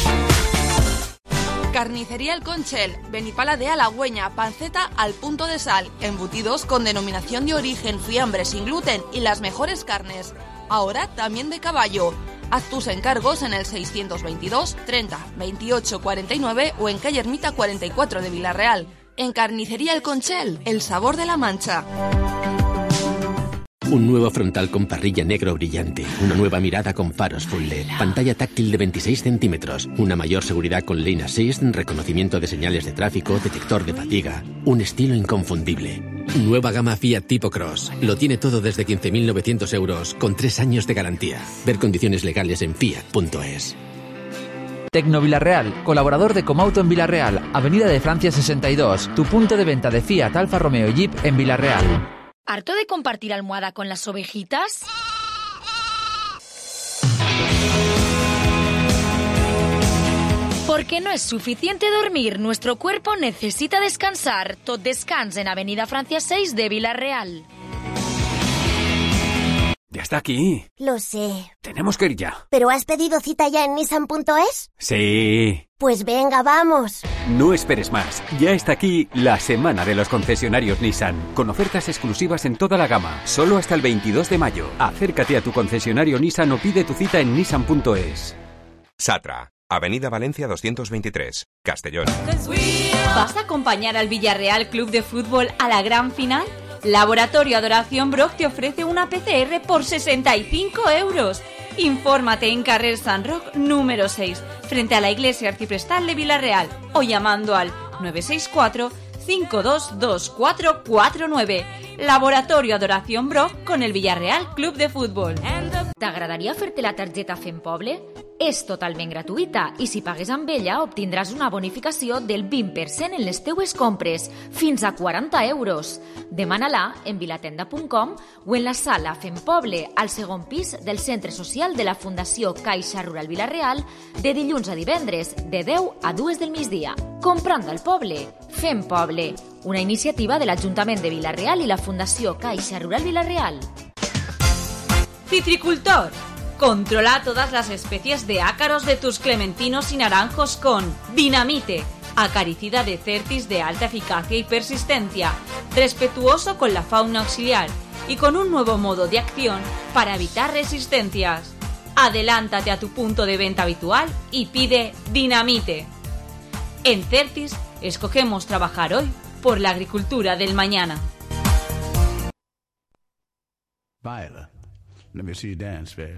Carnicería El Conchel, Benipala de Halagüeña, panceta al punto de sal, embutidos con denominación de origen, fiambre sin gluten y las mejores carnes. Ahora también de caballo. Haz tus encargos en el 622 30 28 49 o en calle Ermita 44 de Villarreal. En Carnicería El Conchel, el sabor de la Mancha. Un nuevo frontal con parrilla negro brillante, una nueva mirada con faros full LED, pantalla táctil de 26 centímetros, una mayor seguridad con Lane Assist, reconocimiento de señales de tráfico, detector de fatiga, un estilo inconfundible. Nueva gama Fiat Tipo Cross. Lo tiene todo desde 15.900 euros, con 3 años de garantía. Ver condiciones legales en fiat.es. Tecno Villarreal, colaborador de Comauto en Villarreal, Avenida de Francia 62, tu punto de venta de Fiat, Alfa Romeo y Jeep en Villarreal. ¿Harto de compartir almohada con las ovejitas? Porque no es suficiente dormir, nuestro cuerpo necesita descansar. Tot descans en Avenida Francia 6 de Villarreal. Ya está aquí. Lo sé. Tenemos que ir ya. ¿Pero has pedido cita ya en Nissan.es? Sí. Pues venga, vamos. No esperes más. Ya está aquí la semana de los concesionarios Nissan, con ofertas exclusivas en toda la gama, solo hasta el 22 de mayo. Acércate a tu concesionario Nissan o pide tu cita en Nissan.es. Satra, Avenida Valencia 223, Castellón. ¿Vas a acompañar al Villarreal Club de Fútbol a la gran final? Laboratorio Adoración Broc te ofrece una PCR por 65 euros. Infórmate en carrer Sant Roc número 6, frente a la Iglesia Arciprestal de Villarreal, o llamando al 964 522449. Laboratorio Adoración Broc con el Villarreal Club de Fútbol. T'agradaria fer-te la targeta Fem Poble? És totalment gratuïta i si pagues amb ella obtindràs una bonificació del 20% en les teues compres, fins a 40 euros. Demana-la en vilatenda.com o en la sala Fem Poble, al segon pis del Centre Social de la Fundació Caixa Rural Villarreal, de dilluns a divendres, de 10 a 2 del migdia. Comprant al poble, Fem Poble, una iniciativa de l'Ajuntament de Villarreal i la Fundació Caixa Rural Villarreal. Citricultor. Controla todas las especies de ácaros de tus clementinos y naranjos con Dinamite, acaricida de Certis de alta eficacia y persistencia, respetuoso con la fauna auxiliar y con un nuevo modo de acción para evitar resistencias. Adelántate a tu punto de venta habitual y pide Dinamite. En Certis escogemos trabajar hoy por la agricultura del mañana. Viola, let me see you dance, babe.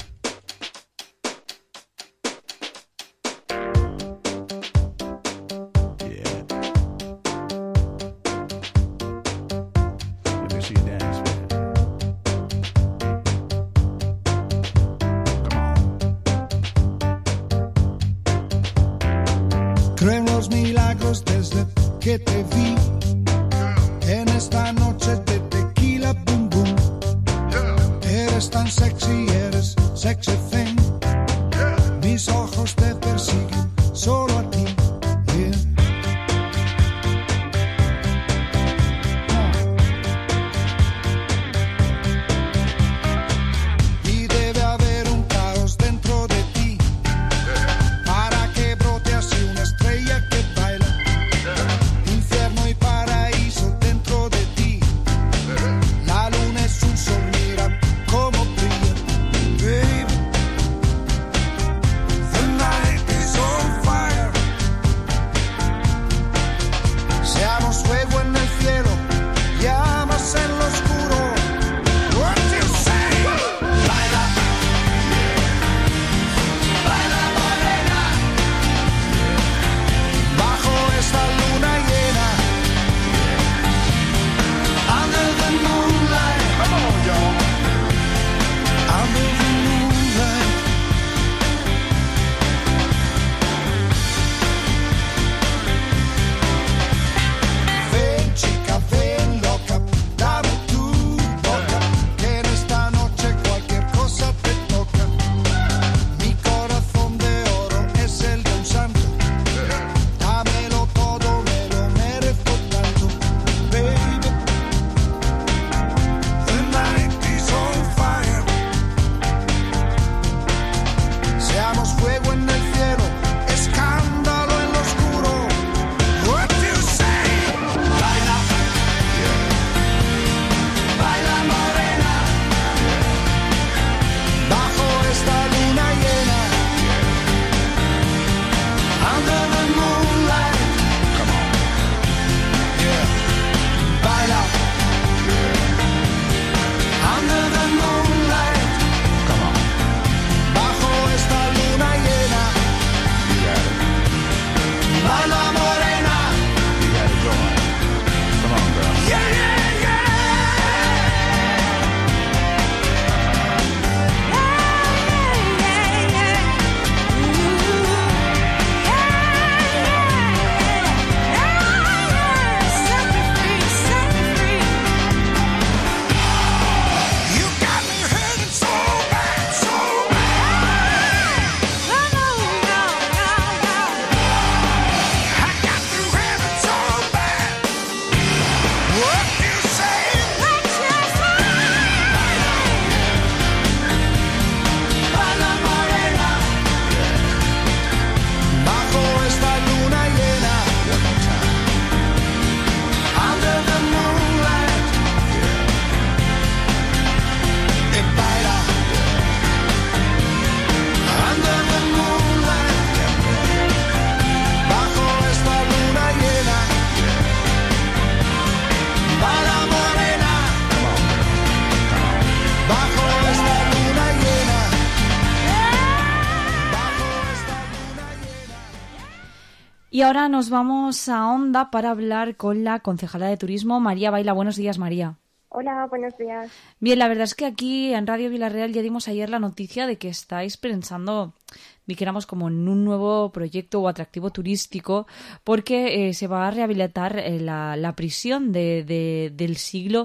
Creo en los milagros desde que te vi en esta noche de tequila boom boom. Eres tan sexy, eres sexy thing. Mis ojos te persiguen solo a ti. Y debe haber un caos dentro de ti para que brote así una estrella que baila. Infierno y Y ahora nos vamos a Onda para hablar con la concejala de Turismo, María Baila. Buenos días, María. Hola, buenos días. Bien, la verdad es que aquí en Radio Vilarreal ya dimos ayer la noticia de que estáis pensando, dijéramos, como en un nuevo proyecto o atractivo turístico, porque se va a rehabilitar la prisión del siglo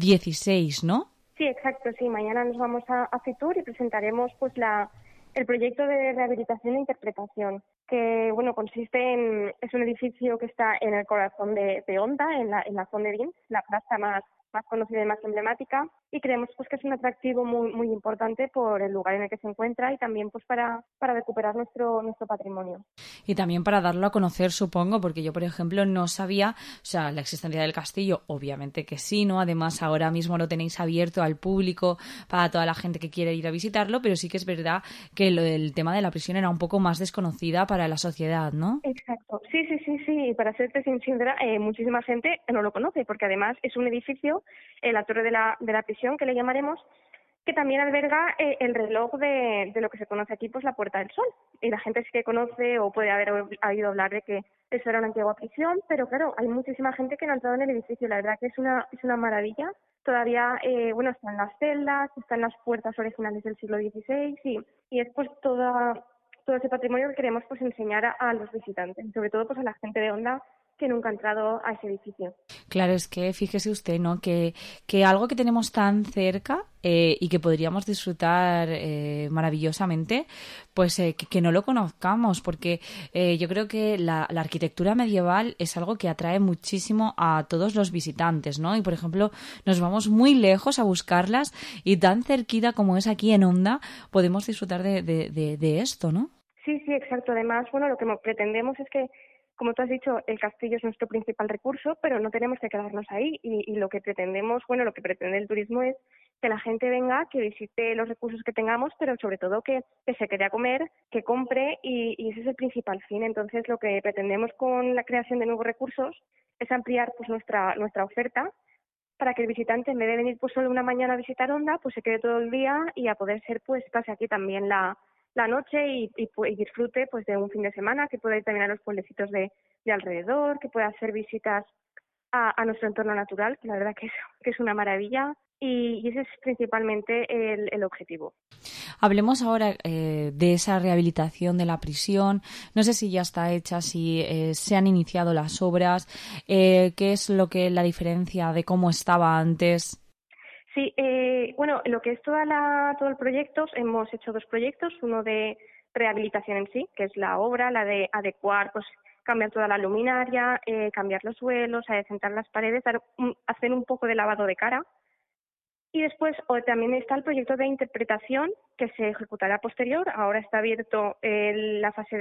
XVI, ¿no? Sí, exacto, sí. Mañana nos vamos a Fitur y presentaremos pues el proyecto de rehabilitación e interpretación, que bueno consiste es un edificio que está en el corazón de Onda, en la Font de Vins, la plaza más conocida y más emblemática, y creemos pues que es un atractivo muy importante por el lugar en el que se encuentra y también pues para recuperar nuestro patrimonio. Y también para darlo a conocer, supongo, porque yo, por ejemplo, no sabía, o sea, la existencia del castillo, obviamente que sí, ¿no? Además, ahora mismo lo tenéis abierto al público para toda la gente que quiere ir a visitarlo, pero sí que es verdad que el tema de la prisión era un poco más desconocida para la sociedad, ¿no? Exacto, sí, y para serte sincera, muchísima gente no lo conoce, porque además es un edificio, la torre de la prisión, que le llamaremos, que también alberga el reloj de lo que se conoce aquí, pues la Puerta del Sol. Y la gente sí que conoce o puede haber oído hablar de que eso era una antigua prisión, pero claro, hay muchísima gente que no ha entrado en el edificio. La verdad que es una maravilla. Todavía, están las celdas, están las puertas originales del siglo XVI y es pues todo ese patrimonio que queremos pues enseñar a los visitantes, sobre todo pues a la gente de Onda que nunca ha entrado a ese edificio. Claro, es que fíjese usted, ¿no? Que algo que tenemos tan cerca y que podríamos disfrutar maravillosamente, pues que no lo conozcamos, porque yo creo que la arquitectura medieval es algo que atrae muchísimo a todos los visitantes, ¿no? Y, por ejemplo, nos vamos muy lejos a buscarlas y tan cerquita como es aquí en Onda podemos disfrutar de esto, ¿no? Sí, exacto. Además, bueno, lo que pretendemos es que, como tú has dicho, el castillo es nuestro principal recurso, pero no tenemos que quedarnos ahí. Y lo que pretendemos, lo que pretende el turismo es que la gente venga, que visite los recursos que tengamos, pero sobre todo que se quede a comer, que compre, y ese es el principal fin. Entonces, lo que pretendemos con la creación de nuevos recursos es ampliar pues nuestra oferta para que el visitante, en vez de venir pues solo una mañana a visitar Onda, pues se quede todo el día y a poder ser, pues pase aquí también la noche y disfrute pues de un fin de semana, que pueda ir también a los pueblecitos de alrededor, que pueda hacer visitas a nuestro entorno natural, que la verdad que es una maravilla, y ese es principalmente el objetivo. Hablemos ahora de esa rehabilitación de la prisión. No sé si ya está hecha, si se han iniciado las obras, qué es la diferencia de cómo estaba antes. Sí, lo que es todo el proyecto, hemos hecho 2 proyectos, uno de rehabilitación en sí, que es la obra, la de adecuar, pues cambiar toda la luminaria, cambiar los suelos, adecentar las paredes, hacer un poco de lavado de cara. Y después también está el proyecto de interpretación que se ejecutará posterior. Ahora está abierto la fase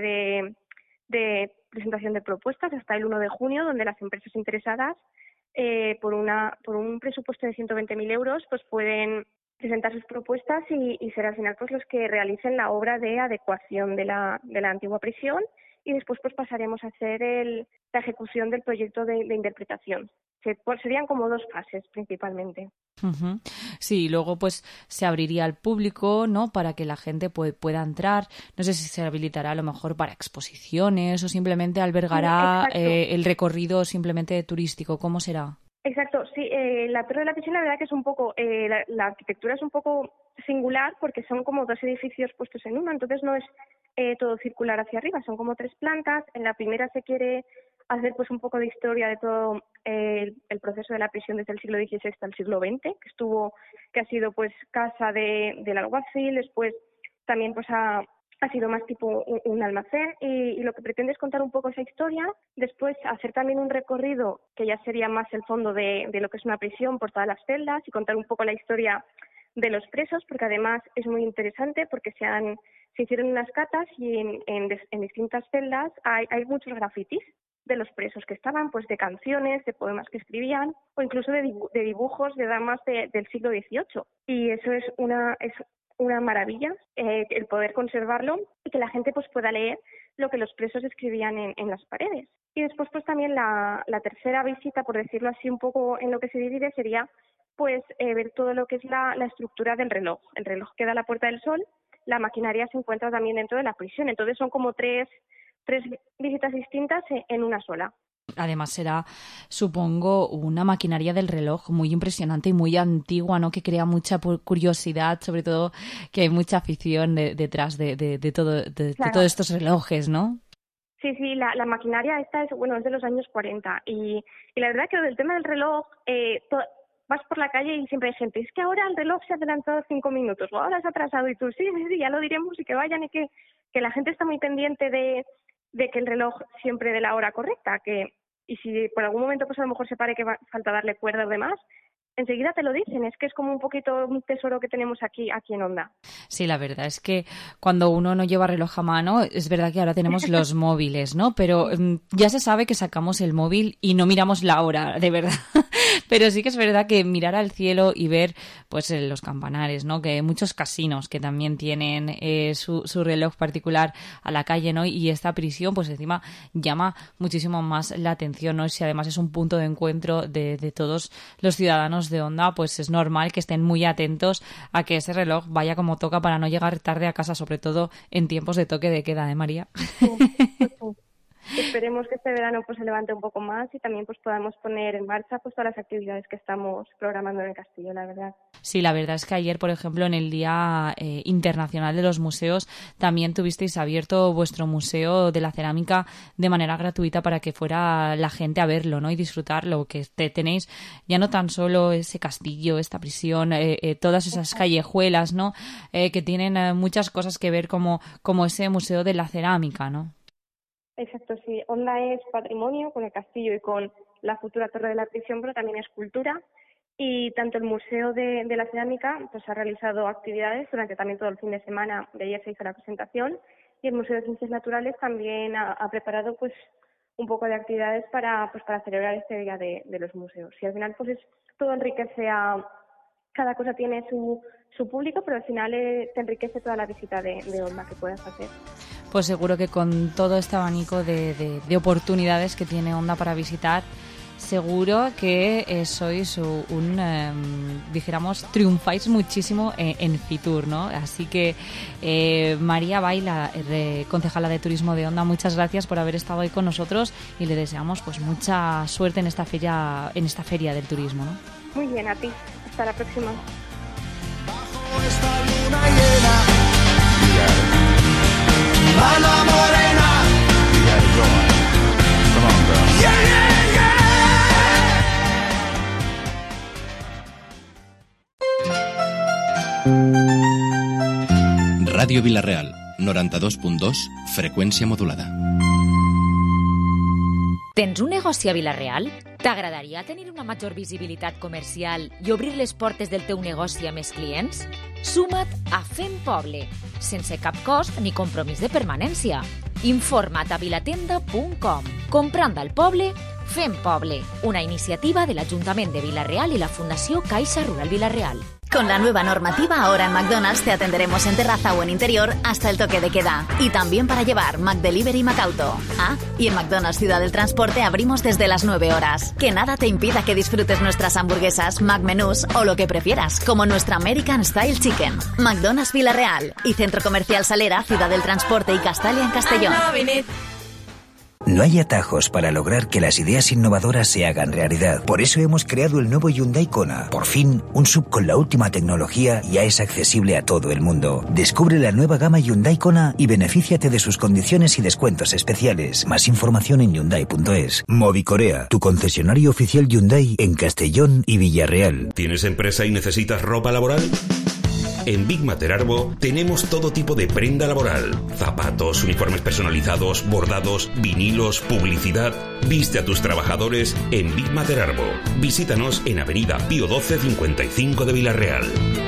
de presentación de propuestas hasta el 1 de junio, donde las empresas interesadas por un presupuesto de 120.000 euros pues pueden presentar sus propuestas y ser al final pues los que realicen la obra de adecuación de la antigua prisión, y después pues pasaremos a hacer la ejecución del proyecto de interpretación. Serían como 2 fases principalmente. Uh-huh. Sí, luego pues se abriría al público, ¿no? Para que la gente pueda entrar. No sé si se habilitará a lo mejor para exposiciones o simplemente albergará el recorrido simplemente turístico. ¿Cómo será? Exacto, sí. La Torre de la Prisión, la verdad que es un poco, la arquitectura es un poco singular porque son como 2 edificios puestos en uno, entonces no es todo circular hacia arriba, son como 3 plantas. En la primera se quiere hacer pues un poco de historia de todo el proceso de la prisión desde el siglo XVI hasta el siglo XX, que ha sido pues casa del alguacil. Después también pues ha sido más tipo un almacén, y lo que pretende es contar un poco esa historia. Después hacer también un recorrido que ya sería más el fondo de lo que es una prisión por todas las celdas, y contar un poco la historia de los presos, porque además es muy interesante porque se hicieron unas catas y en distintas celdas hay muchos grafitis de los presos que estaban, pues de canciones, de poemas que escribían, o incluso de dibujos de damas del siglo XVIII. Y eso es una maravilla, el poder conservarlo y que la gente pues pueda leer lo que los presos escribían en las paredes. Y después pues también la tercera visita, por decirlo así un poco en lo que se divide, sería pues ver todo lo que es la estructura del reloj. El reloj que da la Puerta del Sol, la maquinaria se encuentra también dentro de la prisión. Entonces son como tres 3 visitas distintas en una sola. Además será, supongo, una maquinaria del reloj muy impresionante y muy antigua, ¿no? Que crea mucha curiosidad, sobre todo que hay mucha afición detrás de todos estos relojes, ¿no? Sí, la maquinaria esta es de los años 40 y la verdad que el tema del reloj, vas por la calle y siempre hay gente, es que ahora el reloj se ha adelantado 5 minutos o ahora se ha atrasado y tú sí, ya lo diremos y que vayan y que la gente está muy pendiente de que el reloj siempre dé la hora correcta, y si por algún momento pues a lo mejor se pare que falta darle cuerda o demás, enseguida te lo dicen, es que es como un poquito un tesoro que tenemos aquí en Onda. Sí, la verdad es que cuando uno no lleva reloj a mano, es verdad que ahora tenemos los móviles, ¿no? Pero ya se sabe que sacamos el móvil y no miramos la hora, de verdad. Pero sí que es verdad que mirar al cielo y ver pues los campanares, ¿no? Que hay muchos casinos que también tienen su reloj particular a la calle, ¿no? Y esta prisión pues encima llama muchísimo más la atención, ¿no? Si además es un punto de encuentro de todos los ciudadanos de Onda, pues es normal que estén muy atentos a que ese reloj vaya como toca para no llegar tarde a casa, sobre todo en tiempos de toque de queda, ¿eh, María? Esperemos que este verano pues se levante un poco más y también pues podamos poner en marcha pues todas las actividades que estamos programando en el castillo, la verdad. Sí, la verdad es que ayer, por ejemplo, en el Día Internacional de los Museos, también tuvisteis abierto vuestro museo de la cerámica de manera gratuita para que fuera la gente a verlo, ¿no? Y disfrutarlo, que tenéis ya no tan solo ese castillo, esta prisión, todas esas callejuelas, ¿no? Que tienen muchas cosas que ver como ese museo de la cerámica, ¿no? Exacto, sí. Onda es patrimonio con el castillo y con la futura torre de la prisión, pero también es cultura. Y tanto el Museo de la Cerámica pues ha realizado actividades durante también todo el fin de semana. De ayer se hizo la presentación y el Museo de Ciencias Naturales también ha preparado pues un poco de actividades para celebrar este Día de los Museos. Y al final pues todo enriquece cada cosa tiene su público, pero al final te enriquece toda la visita de Onda que puedas hacer. Pues seguro que con todo este abanico de oportunidades que tiene Onda para visitar, seguro que sois dijéramos, triunfáis muchísimo en Fitur, ¿no? Así que María Baila, concejala de Turismo de Onda, muchas gracias por haber estado hoy con nosotros y le deseamos pues mucha suerte en esta feria del turismo, ¿no? Muy bien, a ti. Hasta la próxima. Bajo esta luna llena, mala morena. Come on, girl. Yeah, yeah, yeah. Ràdio Vila-real, 92.2, freqüència modulada. Tens un negoci a Vila-real? T'agradaria tenir una major visibilitat comercial i obrir les portes del teu negoci a més clients? Suma't a Fem Poble, sense cap cost ni compromís de permanència. Informa't a vilatenda.com. Comprant al poble, Fem Poble, una iniciativa de l'Ajuntament de Vila-real y la Fundació Caixa Rural Vila-real. Con la nueva normativa, ahora en McDonald's te atenderemos en terraza o en interior hasta el toque de queda. Y también para llevar McDelivery y McAuto. Ah, y en McDonald's Ciudad del Transporte abrimos desde las 9 horas. Que nada te impida que disfrutes nuestras hamburguesas, McMenús o lo que prefieras, como nuestra American Style Chicken. McDonald's Vila-real y Centro Comercial Salera, Ciudad del Transporte y Castalia en Castellón. No hay atajos para lograr que las ideas innovadoras se hagan realidad. Por eso hemos creado el nuevo Hyundai Kona. Por fin, un SUV con la última tecnología ya es accesible a todo el mundo. Descubre la nueva gama Hyundai Kona y benefíciate de sus condiciones y descuentos especiales. Más información en Hyundai.es. Movicorea, tu concesionario oficial Hyundai en Castellón y Villarreal. ¿Tienes empresa y necesitas ropa laboral? En Big Mater Arbo tenemos todo tipo de prenda laboral: zapatos, uniformes personalizados, bordados, vinilos, publicidad. Viste a tus trabajadores en Big Mater Arbo. Visítanos en Avenida Pío 12 55 de Vila-real.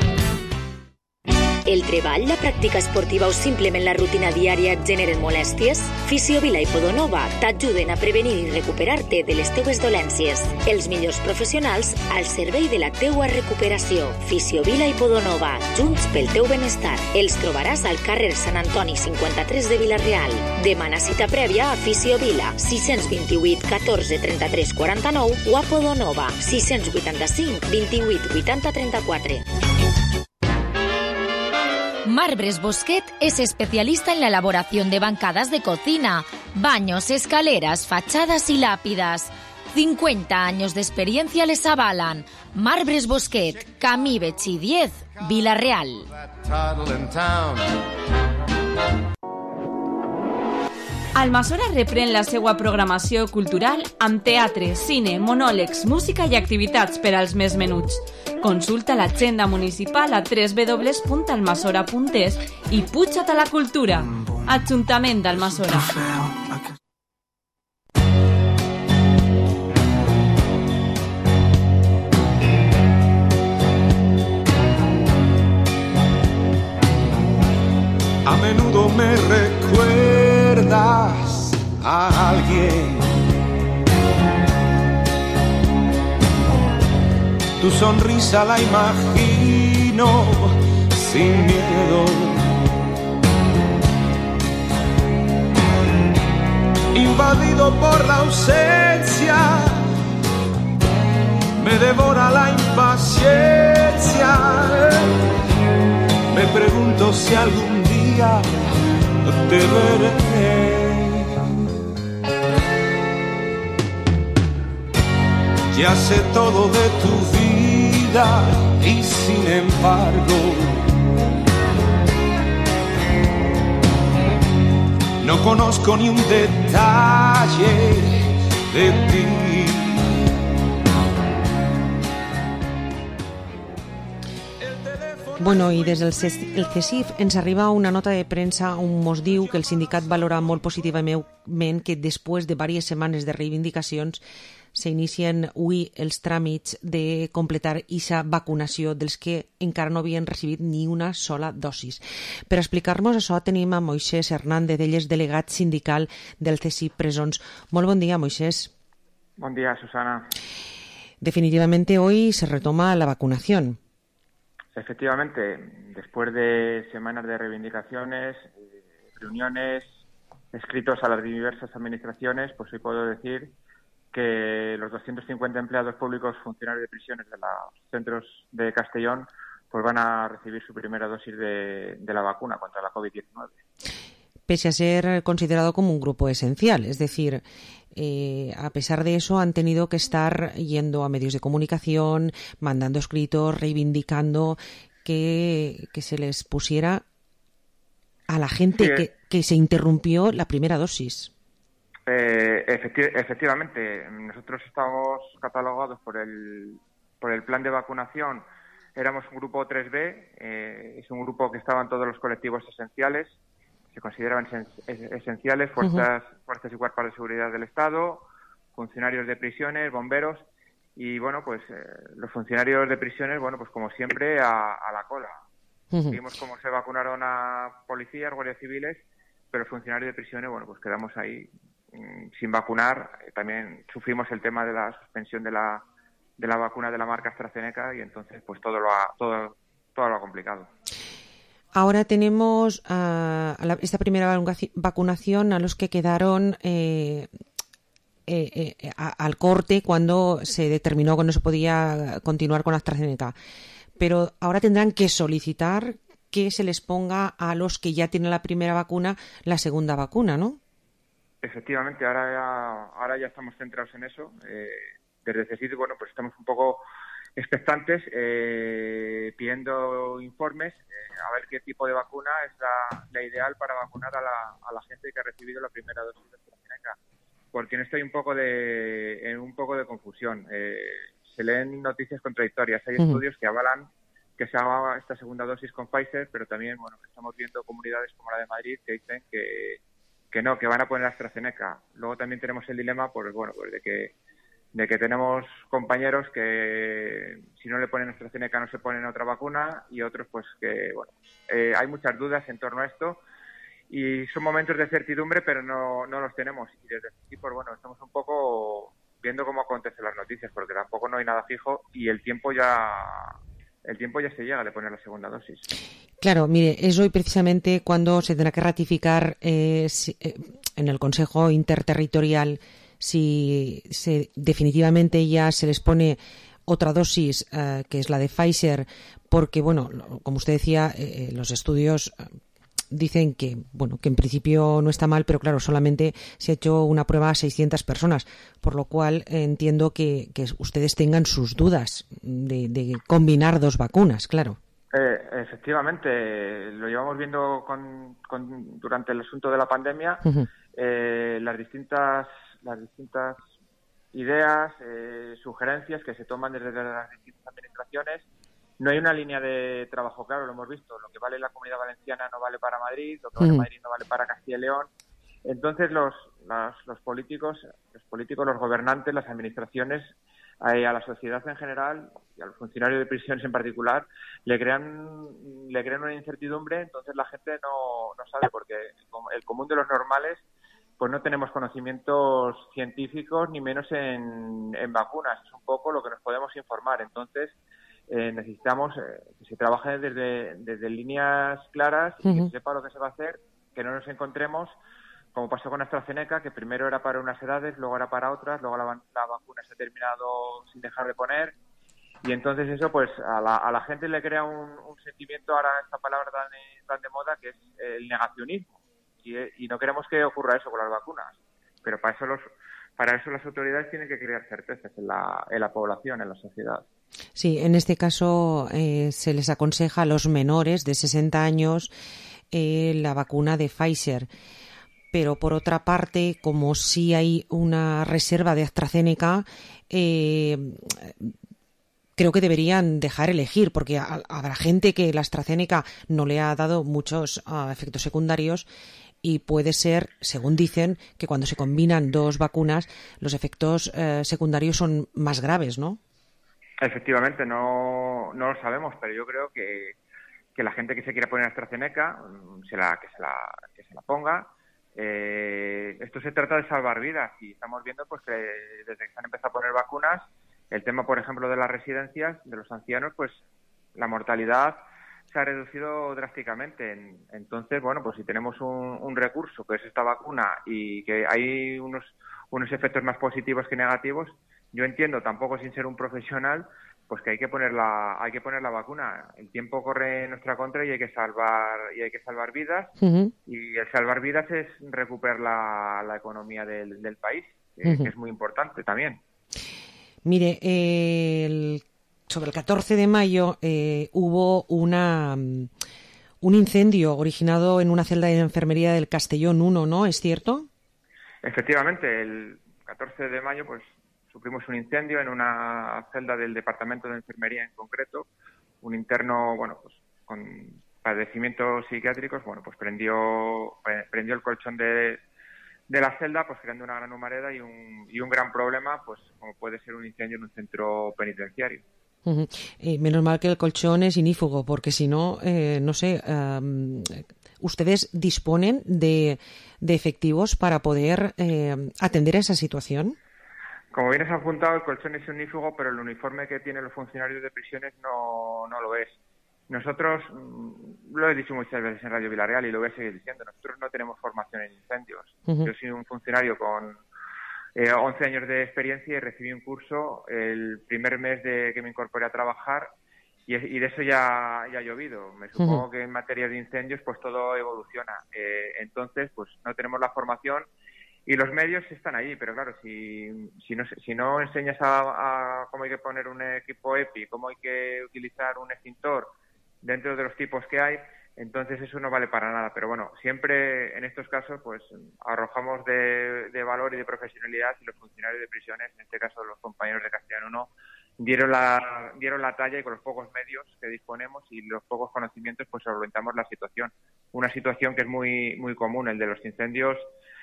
El treball, la pràctica esportiva o simplement la rutina diària et generen molèsties? Fisiovila i Podonova t'ajuden a prevenir i recuperar-te de les teues dolències. Els millors professionals al servei de la teua recuperació. Fisiovila i Podonova, junts pel teu benestar. Els trobaràs al carrer Sant Antoni 53 de Vila-real. Demana cita prèvia a Fisiovila 628 14 33 49 o a Podonova 685 28 80 34. Marbres Bosquet es especialista en la elaboración de bancadas de cocina. Baños, escaleras, fachadas y lápidas. 50 años de experiencia les avalan. Marbres Bosquet, Camí Betxí 10, Vila-real. Almassora reprèn la seva programació cultural amb teatre, cine, monòlegs, música i activitats per als més menuts. Consulta l'agenda municipal a www.almassora.es i puja't a la cultura. Ajuntament d'Almassora. A menudo me recuerdas a alguien. Tu sonrisa la imagino sin miedo. Invadido por la ausencia, me devora la impaciencia. Me pregunto si algún día te veré. Ya sé todo de tu vida y sin embargo no conozco ni un detalle de ti. Bueno, i des del CESIF ens arriba una nota de premsa on mos diu que el sindicat valora molt positivament que després de diverses setmanes de reivindicacions s'inicien avui els tràmits de completar aquesta vacunació dels que encara no havien recibit ni una sola dosis. Per explicar-nos això tenim a Moisés Hernández, ell és delegat sindical del CESIF Presons. Molt bon dia, Moisés. Buen día, Susana. Definitivamente hoy se retoma la vacunación. Efectivamente, después de semanas de reivindicaciones, reuniones, escritos a las diversas administraciones, pues hoy puedo decir que los 250 empleados públicos funcionarios de prisiones de los centros de Castellón pues van a recibir su primera dosis de la vacuna contra la COVID-19. Pese a ser considerado como un grupo esencial, es decir, a pesar de eso han tenido que estar yendo a medios de comunicación, mandando escritos, reivindicando que se les pusiera a la gente que se interrumpió la primera dosis. Efectivamente, nosotros estamos catalogados por el plan de vacunación. Éramos un grupo 3B, es un grupo que estaban todos los colectivos esenciales, se consideraban esenciales, fuerzas y cuerpos de seguridad del Estado, funcionarios de prisiones, bomberos y, bueno, pues los funcionarios de prisiones, bueno, pues como siempre, a la cola. Vimos cómo se vacunaron a policías, guardias civiles, pero los funcionarios de prisiones, bueno, pues quedamos ahí sin vacunar. También sufrimos el tema de la suspensión de la vacuna de la marca AstraZeneca y entonces pues todo lo ha complicado. Ahora tenemos esta primera vacunación a los que quedaron al corte cuando se determinó que no se podía continuar con AstraZeneca. Pero ahora tendrán que solicitar que se les ponga a los que ya tienen la primera vacuna la segunda vacuna, ¿no? Efectivamente, ahora ya estamos centrados en eso. Desde CESIF, bueno, pues estamos un poco expectantes, pidiendo informes a ver qué tipo de vacuna es la ideal para vacunar a la gente que ha recibido la primera dosis de AstraZeneca. Porque en esto hay un poco de confusión. Se leen noticias contradictorias. Hay estudios que avalan que se haga esta segunda dosis con Pfizer, pero también, bueno, estamos viendo comunidades como la de Madrid que dicen que no, que van a poner AstraZeneca. Luego también tenemos el dilema, pues bueno, pues de que tenemos compañeros que si no le ponen AstraZeneca no se ponen otra vacuna y otros pues que, bueno, hay muchas dudas en torno a esto y son momentos de certidumbre, pero no los tenemos. Y desde aquí, pues bueno, estamos un poco viendo cómo acontecen las noticias, porque tampoco no hay nada fijo y el tiempo ya se llega de poner la segunda dosis. Claro, mire, es hoy precisamente cuando se tendrá que ratificar en el Consejo Interterritorial si definitivamente ya se les pone otra dosis, que es la de Pfizer, porque, bueno, como usted decía, los estudios dicen que, bueno, que en principio no está mal, pero claro, solamente se ha hecho una prueba a 600 personas, por lo cual entiendo que ustedes tengan sus dudas de combinar 2 vacunas, claro. Efectivamente, lo llevamos viendo durante el asunto de la pandemia. Uh-huh. Las distintas ideas, sugerencias que se toman desde las distintas administraciones. No hay una línea de trabajo, claro, lo hemos visto. Lo que vale en la Comunidad Valenciana no vale para Madrid, lo que vale en Madrid no vale para Castilla y León. Entonces los políticos, los gobernantes, las administraciones, a la sociedad en general y a los funcionarios de prisiones en particular le crean una incertidumbre. Entonces la gente no sabe, porque el común de los normales pues no tenemos conocimientos científicos ni menos en vacunas. Es un poco lo que nos podemos informar. Entonces necesitamos que se trabaje desde líneas claras y que se sepa lo que se va a hacer, que no nos encontremos como pasó con AstraZeneca, que primero era para unas edades, luego era para otras, luego la vacuna se ha terminado sin dejar de poner, y entonces eso pues a la gente le crea un sentimiento, ahora esta palabra tan de moda, que es el negacionismo, y no queremos que ocurra eso con las vacunas, pero para eso las autoridades tienen que crear certezas en la población, en la sociedad. Sí, en este caso se les aconseja a los menores de 60 años la vacuna de Pfizer. Pero por otra parte, como sí hay una reserva de AstraZeneca, creo que deberían dejar elegir, porque habrá gente que la AstraZeneca no le ha dado muchos efectos secundarios y puede ser, según dicen, que cuando se combinan 2 vacunas los efectos secundarios son más graves, ¿no? Efectivamente, no lo sabemos, pero yo creo que la gente que se quiera poner AstraZeneca que se la ponga. Esto se trata de salvar vidas y estamos viendo pues que desde que se han empezado a poner vacunas, el tema por ejemplo de las residencias de los ancianos, pues la mortalidad se ha reducido drásticamente. Entonces, bueno, pues si tenemos un recurso que es esta vacuna y que hay unos efectos más positivos que negativos, yo entiendo, tampoco sin ser un profesional, pues que hay que poner la vacuna. El tiempo corre en nuestra contra y hay que salvar vidas. Uh-huh. Y el salvar vidas es recuperar la economía del país, que es muy importante también. Mire, sobre el 14 de mayo hubo un incendio originado en una celda de enfermería del Castellón 1, ¿no? ¿Es cierto? Efectivamente, el 14 de mayo pues sufrimos un incendio en una celda del departamento de enfermería en concreto. Un interno, bueno, pues con padecimientos psiquiátricos, bueno, pues prendió el colchón de la celda, pues creando una gran humareda y un gran problema, pues como puede ser un incendio en un centro penitenciario. Uh-huh. Menos mal que el colchón es inífugo, porque si no, no sé, ¿ustedes disponen de efectivos para poder atender a esa situación? Como bien has apuntado, el colchón es unífugo, pero el uniforme que tienen los funcionarios de prisiones no lo es. Nosotros, lo he dicho muchas veces en Radio Villarreal y lo voy a seguir diciendo, nosotros no tenemos formación en incendios. Uh-huh. Yo soy un funcionario con 11 años de experiencia y recibí un curso el primer mes de que me incorporé a trabajar y de eso ya ha llovido. Me supongo que en materia de incendios pues todo evoluciona. Entonces, pues no tenemos la formación. Y los medios están ahí, pero claro, si no enseñas a cómo hay que poner un equipo EPI, cómo hay que utilizar un extintor dentro de los tipos que hay, entonces eso no vale para nada. Pero bueno, siempre en estos casos pues arrojamos de valor y de profesionalidad y los funcionarios de prisiones, en este caso los compañeros de Castellón 1, dieron la talla y con los pocos medios que disponemos y los pocos conocimientos pues solventamos la situación. Una situación que es muy, muy común, el de los incendios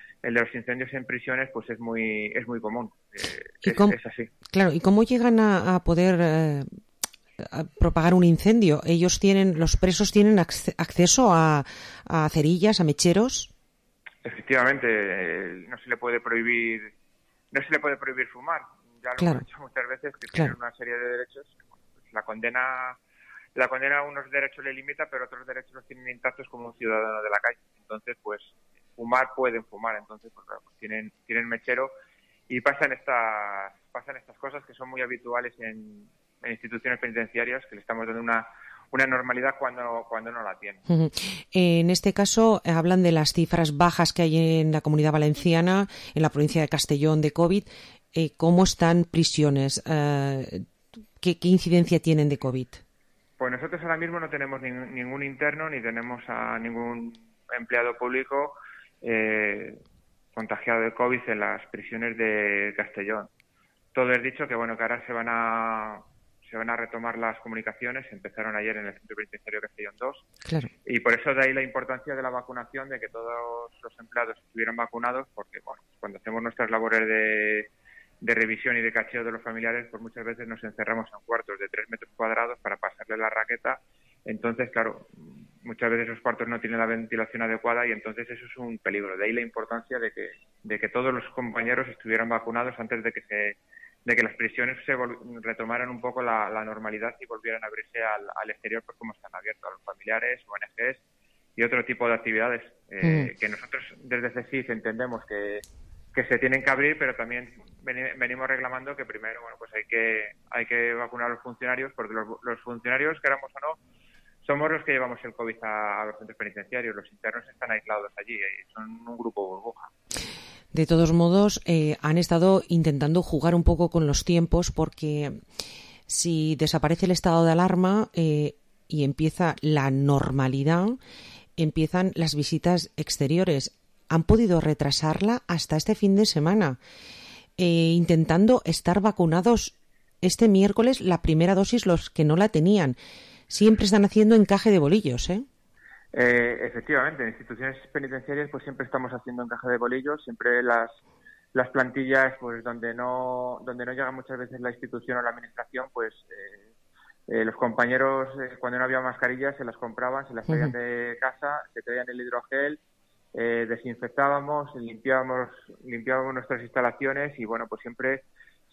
en prisiones pues es muy común. Es así. Claro, ¿y cómo llegan a poder a propagar un incendio? ¿Los presos tienen acceso a cerillas, a mecheros? Efectivamente, no se le puede prohibir fumar. Ya lo hemos dicho muchas veces, que tienen una serie de derechos. Pues la condena a unos derechos le limita, pero otros derechos los tienen intactos como un ciudadano de la calle. Entonces, pues pueden fumar, entonces pues, claro, pues tienen mechero y pasan estas cosas que son muy habituales en instituciones penitenciarias, que le estamos dando una normalidad cuando no la tienen. En este caso hablan de las cifras bajas que hay en la Comunidad Valenciana, en la provincia de Castellón de COVID. ¿Cómo están prisiones? ¿Qué incidencia tienen de COVID? Pues nosotros ahora mismo no tenemos ningún interno ni tenemos a ningún empleado público contagiado de COVID en las prisiones de Castellón. Todo es dicho que bueno, que ahora se van a retomar las comunicaciones. Empezaron ayer en el Centro Penitenciario Castellón 2. Claro. Y por eso de ahí la importancia de la vacunación, de que todos los empleados estuvieran vacunados, porque bueno, cuando hacemos nuestras labores de revisión y de cacheo de los familiares, pues muchas veces nos encerramos en cuartos de 3 metros cuadrados para pasarle la raqueta. Entonces, claro, muchas veces los cuartos no tienen la ventilación adecuada y entonces eso es un peligro. De ahí la importancia de que todos los compañeros estuvieran vacunados antes de que las prisiones se retomaran un poco la normalidad y volvieran a abrirse al exterior, pues como están abiertos a los familiares, ONGs y otro tipo de actividades que nosotros desde CSIC entendemos que se tienen que abrir, pero también venimos reclamando que primero, bueno, pues hay que vacunar a los funcionarios, porque los funcionarios, queramos o no, somos los que llevamos el COVID a los centros penitenciarios. Los internos están aislados allí, son un grupo burbuja. De todos modos, han estado intentando jugar un poco con los tiempos, porque si desaparece el estado de alarma y empieza la normalidad, empiezan las visitas exteriores. Han podido retrasarla hasta este fin de semana, intentando estar vacunados este miércoles la primera dosis los que no la tenían. Siempre están haciendo encaje de bolillos, ¿eh? Efectivamente, en instituciones penitenciarias pues siempre estamos haciendo encaje de bolillos, siempre las plantillas pues donde no llega muchas veces la institución o la administración, pues los compañeros cuando no había mascarillas se las compraban, se las traían de casa, se traían el hidrogel, desinfectábamos, limpiábamos nuestras instalaciones y bueno, pues siempre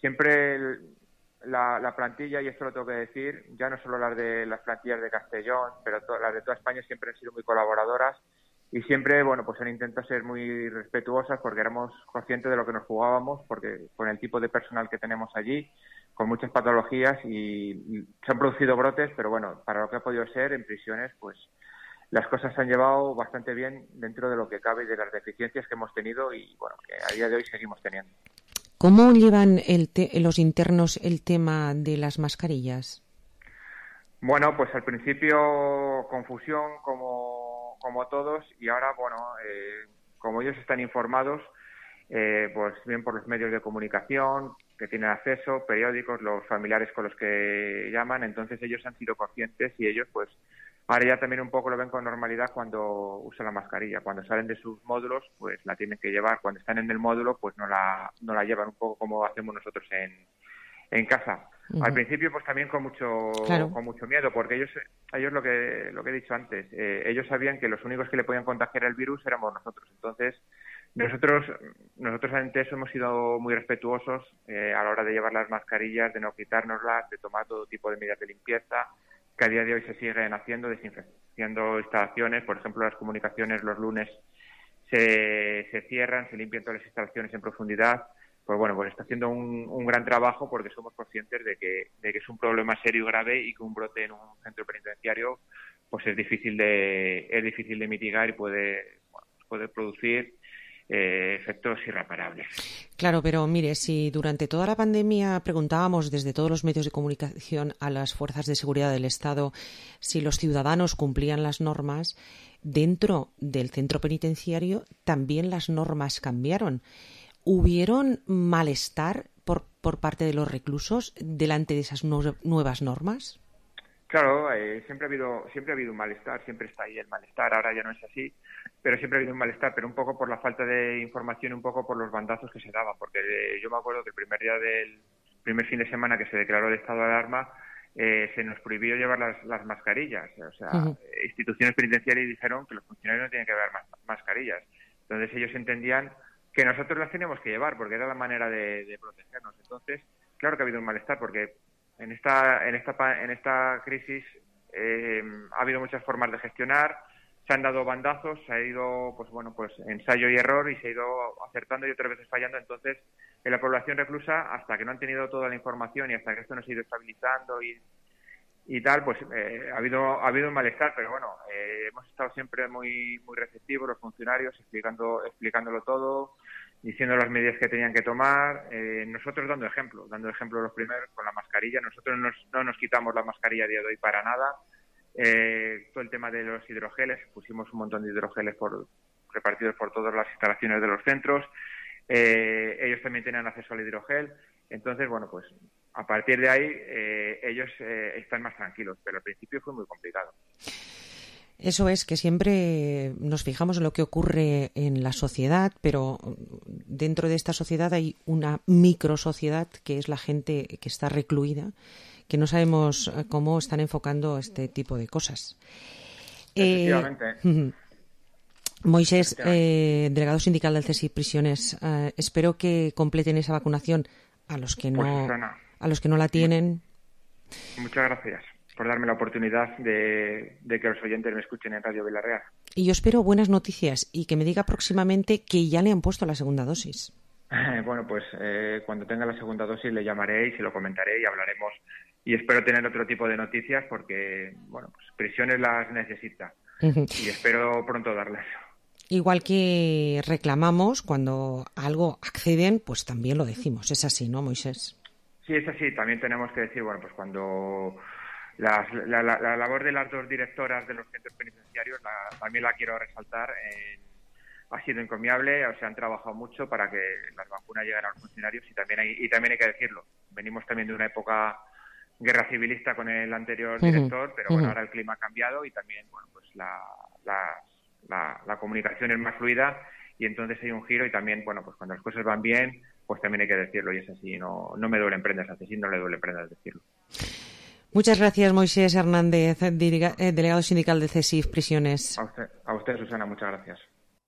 la plantilla, y esto lo tengo que decir, ya no solo las de las plantillas de Castellón, pero las de toda España siempre han sido muy colaboradoras y siempre, bueno, pues han intentado ser muy respetuosas porque éramos conscientes de lo que nos jugábamos, porque con el tipo de personal que tenemos allí, con muchas patologías y se han producido brotes, pero bueno, para lo que ha podido ser en prisiones, pues las cosas se han llevado bastante bien dentro de lo que cabe y de las deficiencias que hemos tenido y bueno, que a día de hoy seguimos teniendo. ¿Cómo llevan los internos el tema de las mascarillas? Bueno, pues al principio confusión como todos y ahora, bueno, como ellos están informados, pues bien por los medios de comunicación que tienen acceso, periódicos, los familiares con los que llaman, entonces ellos han sido conscientes y ellos pues ahora ya también un poco lo ven con normalidad cuando usan la mascarilla. Cuando salen de sus módulos, pues la tienen que llevar. Cuando están en el módulo, pues no la llevan, un poco como hacemos nosotros en casa. Uh-huh. Al principio, pues también con mucho miedo, porque ellos lo que he dicho antes, ellos sabían que los únicos que le podían contagiar el virus éramos nosotros. Entonces, nosotros ante eso hemos sido muy respetuosos a la hora de llevar las mascarillas, de no quitárnoslas, de tomar todo tipo de medidas de limpieza, que a día de hoy se siguen haciendo, desinfectando instalaciones. Por ejemplo, las comunicaciones los lunes se cierran, se limpian todas las instalaciones en profundidad. Pues bueno, pues está haciendo un gran trabajo porque somos conscientes de que es un problema serio y grave y que un brote en un centro penitenciario pues es difícil de mitigar y puede producir efectos irreparables. Claro, pero mire, si durante toda la pandemia preguntábamos desde todos los medios de comunicación a las fuerzas de seguridad del Estado si los ciudadanos cumplían las normas, dentro del centro penitenciario también las normas cambiaron. ¿Hubieron malestar por parte de los reclusos delante de esas nuevas normas? Claro, siempre ha habido un malestar, siempre está ahí el malestar, ahora ya no es así, pero siempre ha habido un malestar, pero un poco por la falta de información, un poco por los bandazos que se daban, porque yo me acuerdo que el primer fin de semana que se declaró el estado de alarma, se nos prohibió llevar las mascarillas, o sea, instituciones penitenciarias dijeron que los funcionarios no tienen que llevar mascarillas, entonces ellos entendían que nosotros las teníamos que llevar, porque era la manera de protegernos, entonces, claro que ha habido un malestar, porque en esta crisis ha habido muchas formas de gestionar, se han dado bandazos, se ha ido pues ensayo y error y se ha ido acertando y otras veces fallando. Entonces, en la población reclusa, hasta que no han tenido toda la información y hasta que esto no se ha ido estabilizando y tal, pues ha habido un malestar, pero bueno, hemos estado siempre muy receptivos los funcionarios, explicándolo todo, diciendo las medidas que tenían que tomar, nosotros dando ejemplo los primeros con la mascarilla. Nosotros no nos quitamos la mascarilla a día de hoy para nada. Todo el tema de los hidrogeles, pusimos un montón de hidrogeles repartidos por todas las instalaciones de los centros. Ellos también tenían acceso al hidrogel. Entonces, bueno, pues a partir de ahí ellos están más tranquilos, pero al principio fue muy complicado. Eso es, que siempre nos fijamos en lo que ocurre en la sociedad, pero dentro de esta sociedad hay una microsociedad que es la gente que está recluida, que no sabemos cómo están enfocando este tipo de cosas. Efectivamente. Moisés, delegado sindical del CSIC Prisiones, espero que completen esa vacunación a los que no la tienen. Muchas gracias por darme la oportunidad de que los oyentes me escuchen en Radio Vilarreal. Y yo espero buenas noticias y que me diga próximamente que ya le han puesto la segunda dosis. Bueno, pues cuando tenga la segunda dosis le llamaré y se lo comentaré y hablaremos. Y espero tener otro tipo de noticias porque, bueno, pues Prisiones las necesita. Y espero pronto darlas. Igual que reclamamos cuando algo acceden, pues también lo decimos. Es así, ¿no, Moisés? Sí, es así. También tenemos que decir, bueno, pues cuando la labor de las dos directoras de los centros penitenciarios también la quiero resaltar. Ha sido encomiable, o sea, han trabajado mucho para que las vacunas lleguen a los funcionarios y también hay que decirlo. Venimos también de una época guerra civilista con el anterior director, pero bueno, ahora el clima ha cambiado y también, bueno, pues la comunicación es más fluida y entonces hay un giro y también, bueno, pues cuando las cosas van bien, pues también hay que decirlo y es así, no me duelen prendas, a Cecil no le duelen prendas decirlo. Muchas gracias, Moisés Hernández, delegado sindical de CSIC Prisiones. A usted, Susana, muchas gracias.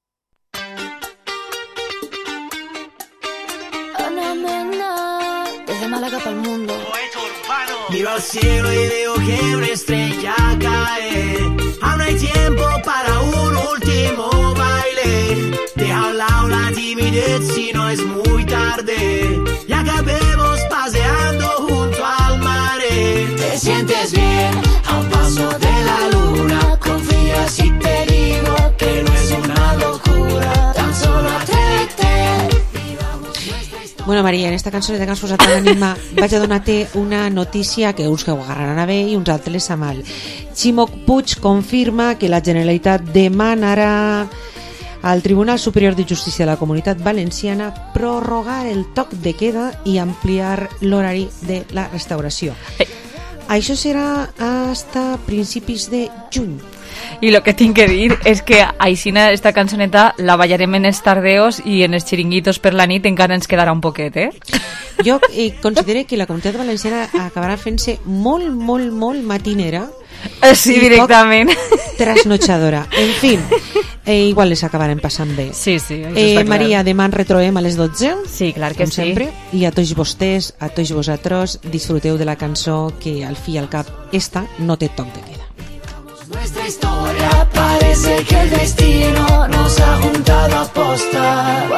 Desde Málaga para el mundo. Miro al cielo y veo que una estrella cae. Aún no hay tiempo para un último baile. Deja a un lado la timidez si no es muy tarde. Y acabemos paseando junto al mar. Te sientes bien a un paso de la luna. Confía si te digo que no es una locura. Tan solo atrévete. Bueno, Maria, en esta cançó que ens posat a l'ànima vaig a donar-te una notícia que uns que ho agarraran a bé i uns altres a mal. Ximo Puig confirma que la Generalitat demanarà al Tribunal Superior de Justícia de la Comunitat Valenciana prorrogar el toc de queda i ampliar l'horari de la restauració. Això serà hasta principis de juny. Y lo que tengo que decir es que Aixina, esta cançoneta la ballarem en els tardeos i en els xiringuitos per la nit encara ens quedarà un poquet, Jo considero que la Comunitat Valenciana acabarà fent-se molt matinera. Sí, directament. Trasnotxadora. En fin, igual les acabarem passant bé. Sí, això està clar. Maria, demà ens retrobem a les 12. Sí, clar que com sempre. I a tots vostès, a tots vosaltres, disfruteu de la cançó que al fi i al cap esta no té toc de queda. Nuestra historia parece que el destino nos ha juntado a posta.